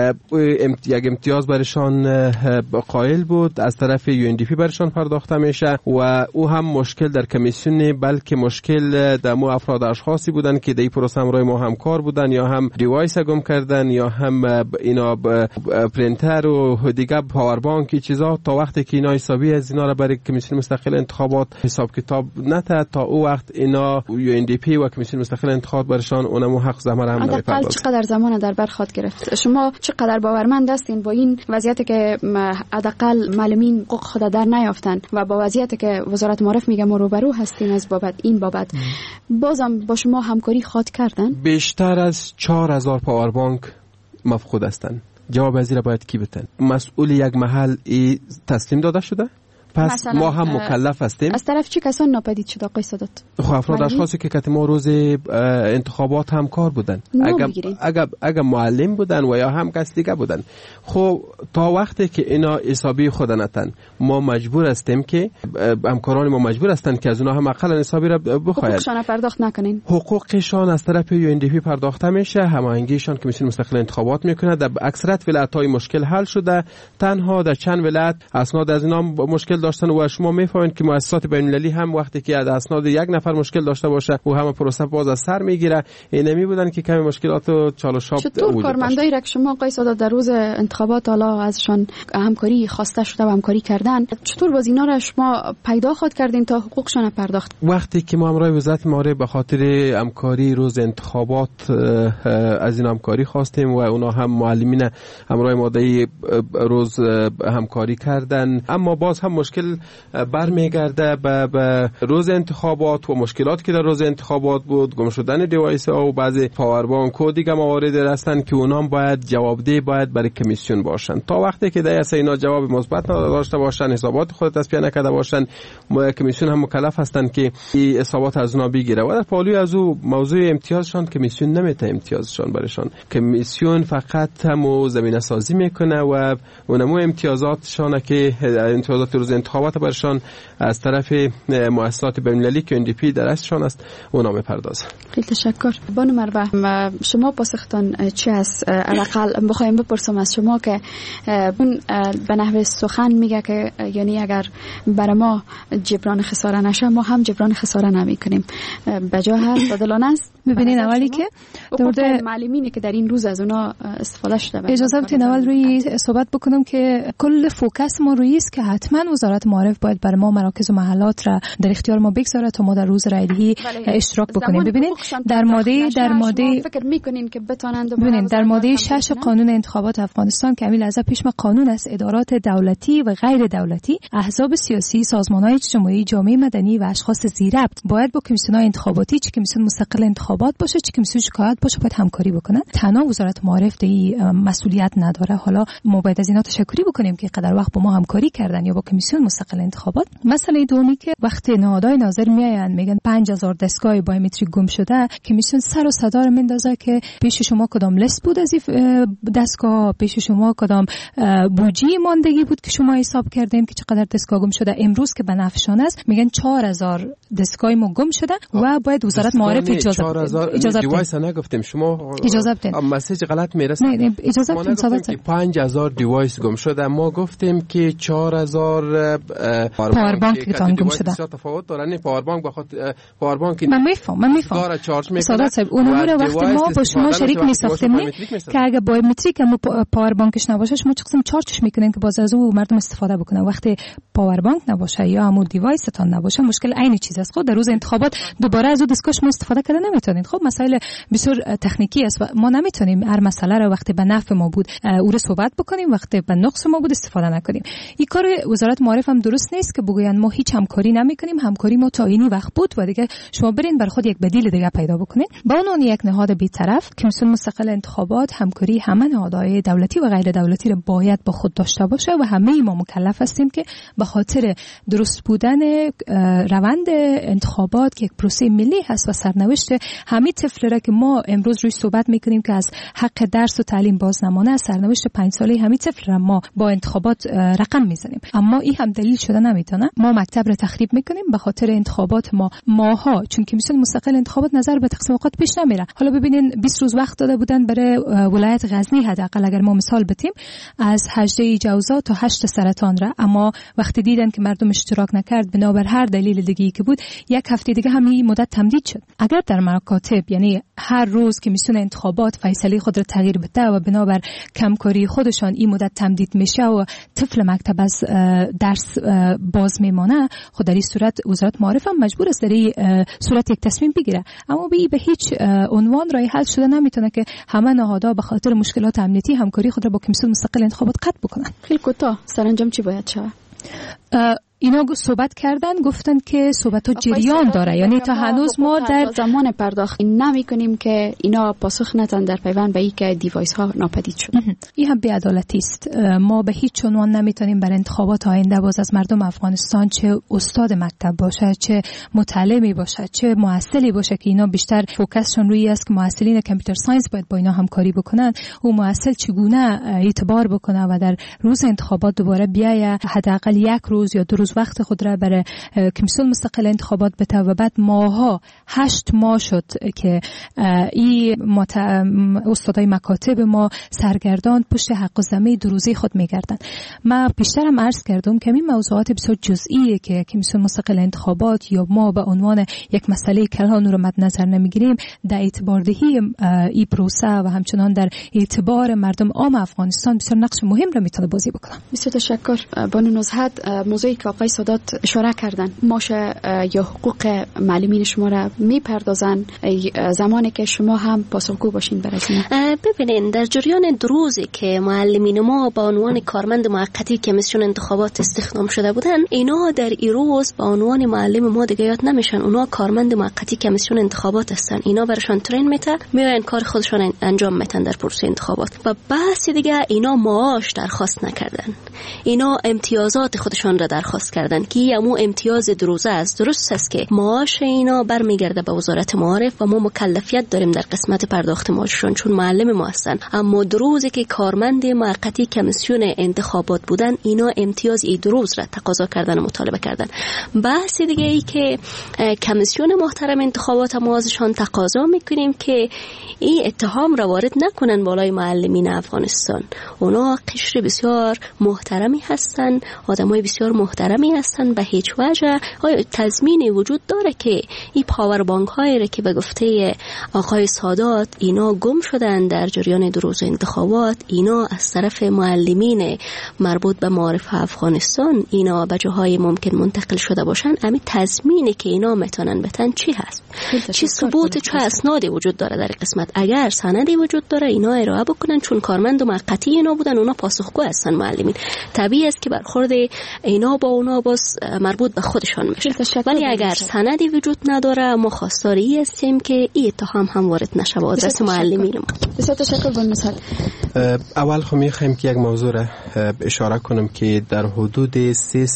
یک امتیاز برشان قائل بود، از طرف UNDP برشان پرداخته میشه و او هم مشکل در کمیسیون، بلکه مشکل در مو افراد اشخاصی بودن که در پروسه همراه ما همکار بودن یا هم دیوایس گم کردن یا هم اینا پرینتر و دیگه پاور بانک چیزا، تا وقتی که اینا حسابی از اینا را برای کمیسیون مستقل انتخابات حساب کتاب نته، تا او وقت اینا UNDP و کمیسیون مستقل انتخابات برشان اونم حق زحمت هم نمیپردازه. چقدر زمان در بر خواهد گرفت؟ شما چقدر باورمند هستین با این وضعیتی که حداقل معلمین حقوق خود در نیافتن و با وضعیتی که وزارت معارف میگه ما روبرو هستیم از این بابت، بازم با شما همکاری خواهد کردن؟ بیشتر از 4000 پاور بانک مفقود هستند. جواب از این باید کی بتن؟ مسئول یک محل تسلیم داده شده؟ پس ما هم مکلف هستیم. از طرف چه کسان ناپدید شد آقای سادات؟ افراد اشخاصی که ما روز انتخابات همکار بودن، اگر معلم بودن و یا هم کس دیگه بودن، خب تا وقتی که اینا حسابی خود نتن، ما مجبور هستیم که همکاران ما مجبور هستن که از اونها هم اقل حسابی را بخواید. حقوقشان پرداخت نکنین. حقوقشان از طرف UNDP پرداخته میشه، هماهنگیشان کمیسیون مستقل انتخابات میکنه. در اکثریت ولایت‌های مشکل حل شده، تنها در چند ولایت اسناد از اینا مشکل داشتن و شما میفهمید که مؤسسات بین‌المللی هم وقتی که از اسناد یک نفر مشکل داشته باشه و همه پروسه باز از سر میگیره. اینمی بودن که کمی مشکلات و چالش‌ها وجود داشت. چطور کارمندایی را که شما آقای سادات در روز انتخابات حالا ازشان همکاری خواسته شده و همکاری کردن، چطور باز اینا را شما پیدا خود کردین تا حقوقشان پرداخت؟ وقتی که ما همراه وزارت معارف به خاطر همکاری روز انتخابات از این همکاری خواستیم و اونا هم معلمین همراه ما روز همکاری کردن، اما باز هم مشکل برمیگرده به روز انتخابات و مشکلات که در روز انتخابات بود، گم شدن دیوایس ها و بعضی پاور بانک و دیگه موارد هستند که اونام باید جوابدهی باید برای کمیسیون باشن. تا وقتی که در اینا جواب مثبت نداشته باشن، حسابات خود تصفیه نکرده باشن، کمیسیون هم مکلف هستند که این حسابات از اونا بگیره و در پالوی از او موضوع امتیازشان کمیسیون نمیته امتیازشان برشان. کمیسیون فقط هم زمینه سازی میکنه و اونمو امتیازاتشان که امتیازات روز انتخابات برشان از طرف مؤسسات بین‌المللی که UNDP در اصلشان است اونا میپردازه. خیلی تشکر. بانو مروه، شما پاسختان چی است؟ حداقل بخوایم بپرسم از شما که اون به نحو سخن میگه که یعنی اگر برای ما جبران خساره نشه ما هم جبران خساره نمیکنیم. بجا هست عادلانه است؟ ببینین اولی که در معلمینی که در این روز از اونا استفاده شده، اجازه بدین اول روی صحبت بکنم که کل فوکس ما روی است که حتما وزارت معارف باید برای ما مراکز و محلات را در اختیار ما بگذاره تا ما در روز رایدهی اشتراک بکنیم. ببینید در ماده فکر میکنین که بتونند ببینید در ماده 6 قانون انتخابات افغانستان که امیل از پیش ما قانون است، ادارات دولتی و غیر دولتی، احزاب سیاسی، سازمان‌های اجتماعی، جامعه مدنی و اشخاص ذی‌ربط باید با کمیسیون‌های انتخاباتی، چه کمیسیون مستقل انتخابات باشه چه کمیسیون شکایت باشه، باید همکاری بکنن. تنها وزارت معارف دی مسئولیت نداره. حالا ما باید از اینا تشکری بکنیم که قدر وقت با ما همکاری کردن یا با کمیسیون مستقل انتخابات. مسئله دومی که وقتی نهادهای ناظر میآیند میگن 5000 دستگاه بایومتریک گم شده، کمیسیون سر و صدا رو میندازه که پیش شما کدام لیست بود از دستگاه، پیش شما کدام بودجه ماندگی بود که شما حساب کردین که چقدر دستگاه گم شده. امروز که بنفشان است میگن 4000 دستگاه ما گم شده و باید وزارت معارف اجازه دیوایس نگفتیم، شما اجازه بدین، مسیج غلط میرسه. نه اجازه بدین، که 5000 دیوایس گم شده، ما گفتیم که 4000 داره، پاور بانک که تان گم شده تفاوت داره. نه پاور بانک بخاطر پاور بانک من میفهم سادات صاحب اون امور وقتی ما با شما شریک میساختیم که اگه بایومتریک هم پاور بانکش نباشه شما چه قسم چارجش میکنین که باز از او مردم استفاده بکنن. وقتی پاور بانک نباشه یا همون دیوایس تان نباشه مشکل عین چیز است. خود در روز انتخابات دوباره از او دستگاه شما استفاده کردن نمیتونید. خب مسائل بسیار تکنیکی است و ما نمیتونیم هر مسئله رو وقتی به نفع ما بود او رو صحبت بکنیم، وقتی به نقص ما بود استفاده نکنیم. این کار وزارت معارف هم درست نیست که بگوین ما هیچ همکاری نمیکنیم، همکاری ما تا اینی وقت بود و دیگه شما برین بر خود یک بدیل دیگه پیدا بکنید. با عنوان یک نهاد بی‌طرف کمیسیون مستقل انتخابات همکاری همه نهادهای دولتی و غیر دولتی رو باید با خود داشته باشه و همه ما مکلف هستیم که به خاطر درست بودن روند انتخابات که یک پروسه ملی هست و سرنوشت همین طفل را که ما امروز روی صحبت میکنیم که از حق درس و تعلیم باز نمانه، سرنوشت 5 ساله همین طفل را ما با انتخابات رقم میزنیم. اما این هم دلیل شده نمیتونه. ما مکتب را تخریب میکنیم به خاطر انتخابات ماها، چون کمیسیون مستقل انتخابات نظر به تقسیم اوقات پیش نمیره. حالا ببینین 20 روز وقت داده بودن برای ولایت غزنی، حداقل اگر ما مثال بتیم از 18 جوزا تا 8 سرطان را، اما وقتی دیدن که مردم اشتراک نکرد بنابر هر دلیل دیگه‌ای که بود یک هفته دیگه همین مدت تمدید شد. اگر در مکاتب یعنی هر روز کمیسیون انتخابات فیصله خود را تغییر بده و بنابر کمکاری خودشان این مدت تمدید میشه و طفل مکتب از درس باز میمانه، خود در این صورت وزارت معارف هم مجبور است در این صورت یک تصمیم بگیره. اما به هیچ عنوان راه حل شده نمیتونه که همه نهادها به خاطر مشکلات امنیتی همکاری خود را با کمیسیون مستقل انتخابات قطع بکنن. خیلی کوتاه سرانجام چی باید شود؟ اینا صحبت کردن، گفتن که صحبت ها جریان داره، یعنی تا هنوز ما در زمان پرداخت نمی کنیم که اینا پاسخ ندن در پیوند به این که دیوایس ها ناپدید شد. این هم بی‌عدالتی است. ما به هیچ عنوان نمیتونیم بر انتخابات آینده باز از مردم افغانستان، چه استاد مکتب باشه، چه متعلمی باشه، چه معسلی باشه که اینا بیشتر فوکسشون روی است که معسلین کامپیوتر ساینس باید با اینا همکاری بکنن، و معسل چگونه اعتبار بکنه و در روز انتخابات دوباره بیاید حداقل یک روز یا 2 روز وقت خود را برای کمیسیون مستقل انتخابات بده و بعد ماها 8 ماه شد که این استادای مکاتب ما سرگردان پشت حق و زمه 2 روزه خود میگردن. ما بیشترم عرض کردم که این موضوعات بسیار جزئیه که کمیسیون مستقل انتخابات یا ما به عنوان یک مسئله کلان رو مد نظر نمیگیریم. در اعتبار دهی این پروسه و همچنان در اعتبار مردم عام افغانستان بسیار نقش مهم رو میتونه بازی بکنه. بسیار تشکر. بانو نزهت، موضوعی که آقای سادات اشاره کردن، ماشه یا حقوق معلمین شما را میپردازن زمانی که شما هم پاسخگو باشین برای این؟ ببینین در جریان 2 روزی که معلمین ما با عنوان کارمند موقتی کمیسیون انتخابات استخدام شده بودن، اینا در این روز با عنوان معلم ما دیگه یاد نمیشن، اونا کارمند موقتی کمیسیون انتخابات هستن. اینا براشون ترین میته، میرن کار خودشون انجام میتن در پروسه انتخابات و بس دیگه اینا معاش درخواست نکردن، اینا امتیازات خودشون را درخواست کردن که همون امتیاز 2 روزه است. درست است که معاش اینا برمیگرده به وزارت معارف و ما مکلفیت داریم در قسمت پرداخت معاششون چون معلم ما هستن، اما 2 روزی که کارمند موقتی کمیسیون انتخابات بودن اینا امتیاز 2 روز را تقاضا کردن و مطالبه کردن. بحث دیگه ای که کمیسیون محترم انتخابات ما ازشان تقاضا میکنیم که این اتهام را وارد نکنن بالای معلمین افغانستان. اونا قشر بسیار محترمی هستن، آدمای بسیار محترمی هستن، به هیچ وجه تضمینی وجود داره که این پاور بانک هایی که به گفته آقای سادات اینا گم شدن در جریان 2 روز انتخابات، اینا از طرف معلمین مربوط به معارف افغانستان اینا به جاهای ممکن منتقل شده باشن، همین تضمینی که اینا میتونن بتن چی هست، چی ثبوت، چه اسنادی وجود داره در قسمت. اگر سندی وجود داره اینا ارائه بکنن، چون کارمند موقتی اینا بودن، اونا پاسخگو هستن معلمین. طبیعی است که برخورد اینا با اونا باز مربوط به خودشان میشه، ولی اگر سندی وجود نداره ما خواستاری هستیم که این اتهام هم وارد نشه با آدرس معلمین ما. بسیار تشکر. بنویسید. اول خب میخوایم که یک موضوع را اشاره کنم که در حدود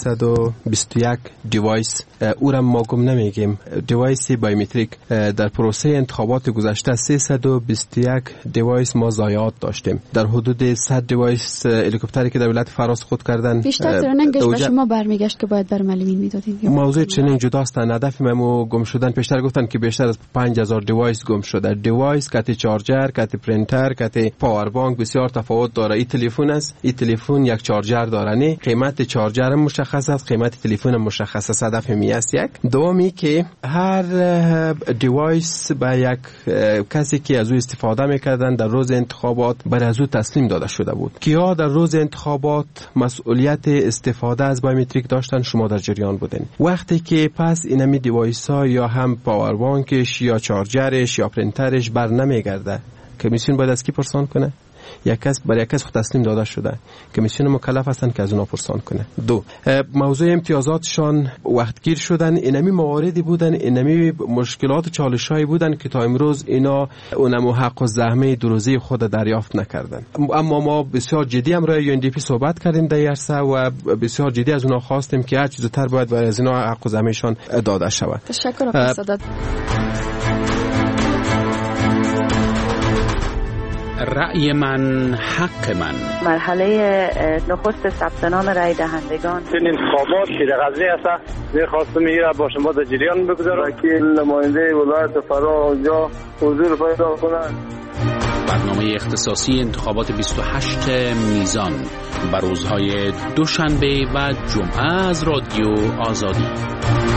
321 دیوایس، او را ما گم نمیگیم، دیوایس بایومتریک در پروسه انتخابات گذشته 321 دیوایس ما ضایعات داشتیم. در حدود 100 دیوایس هلیکوپتری که در ولایت فاراس خود کردن، بیشتر ترننگش به شما برمیگشت که باید بر معلمین میدادین. موضوع ترنینگ جداست. هدف ما گم شدن پیشتر گفتن که بیشتر از 5000 دیوایس گم شده. دیوایس، کت چارجر، کت پرینتر، کت پاور بانک بسیار تفاوت داره. این تلفن است، این تلفن یک چارجر داره، نه قیمت چارجر مشخص است، قیمت تلفن مشخص است. هدف می است. یک دومی که هر دیوایس به یک کسی که از او استفاده میکردن در روز انتخابات بر از او تسلیم داده شده بود. کیا در روز انتخابات مسئولیت استفاده از بایومتریک داشتن؟ شما در جریان بودین. وقتی که پس اینمی دیوایس ها یا هم پاور بانکش یا چارجرش یا پرینترش بر نمیگرده، کمیسیون باید از کی پرسان کنه؟ یک کس برای یک کس خود تسلیم داده شده، کمیسیون مکلف هستن که از اونا پرسان کنه. دو، موضوع امتیازاتشان وقتگیر شدن. اینمی مواردی بودن، اینمی مشکلات و چالش‌هایی بودن که تا امروز اینا اونم حق و زحمه دروزی خود دریافت نکردن. اما ما بسیار جدی هم روی UNDP صحبت کردیم در عرصه و بسیار جدی از اونا خواستیم که هر چیز زودتر باید برای از اینا حق و زحمهشان داده شود. تشکر آقای سادات. رأی من حق من. مرحله نخست ثبت نام رای دهندگان. این انتخابات که در غزنی هست می‌خواستم میگه با شما در جریان بگذارم که نماینده ولایت فرا اونجا حضور پیدا کنند. برنامه اختصاصی انتخابات 28 میزان بر روزهای دوشنبه و جمعه از رادیو آزادی.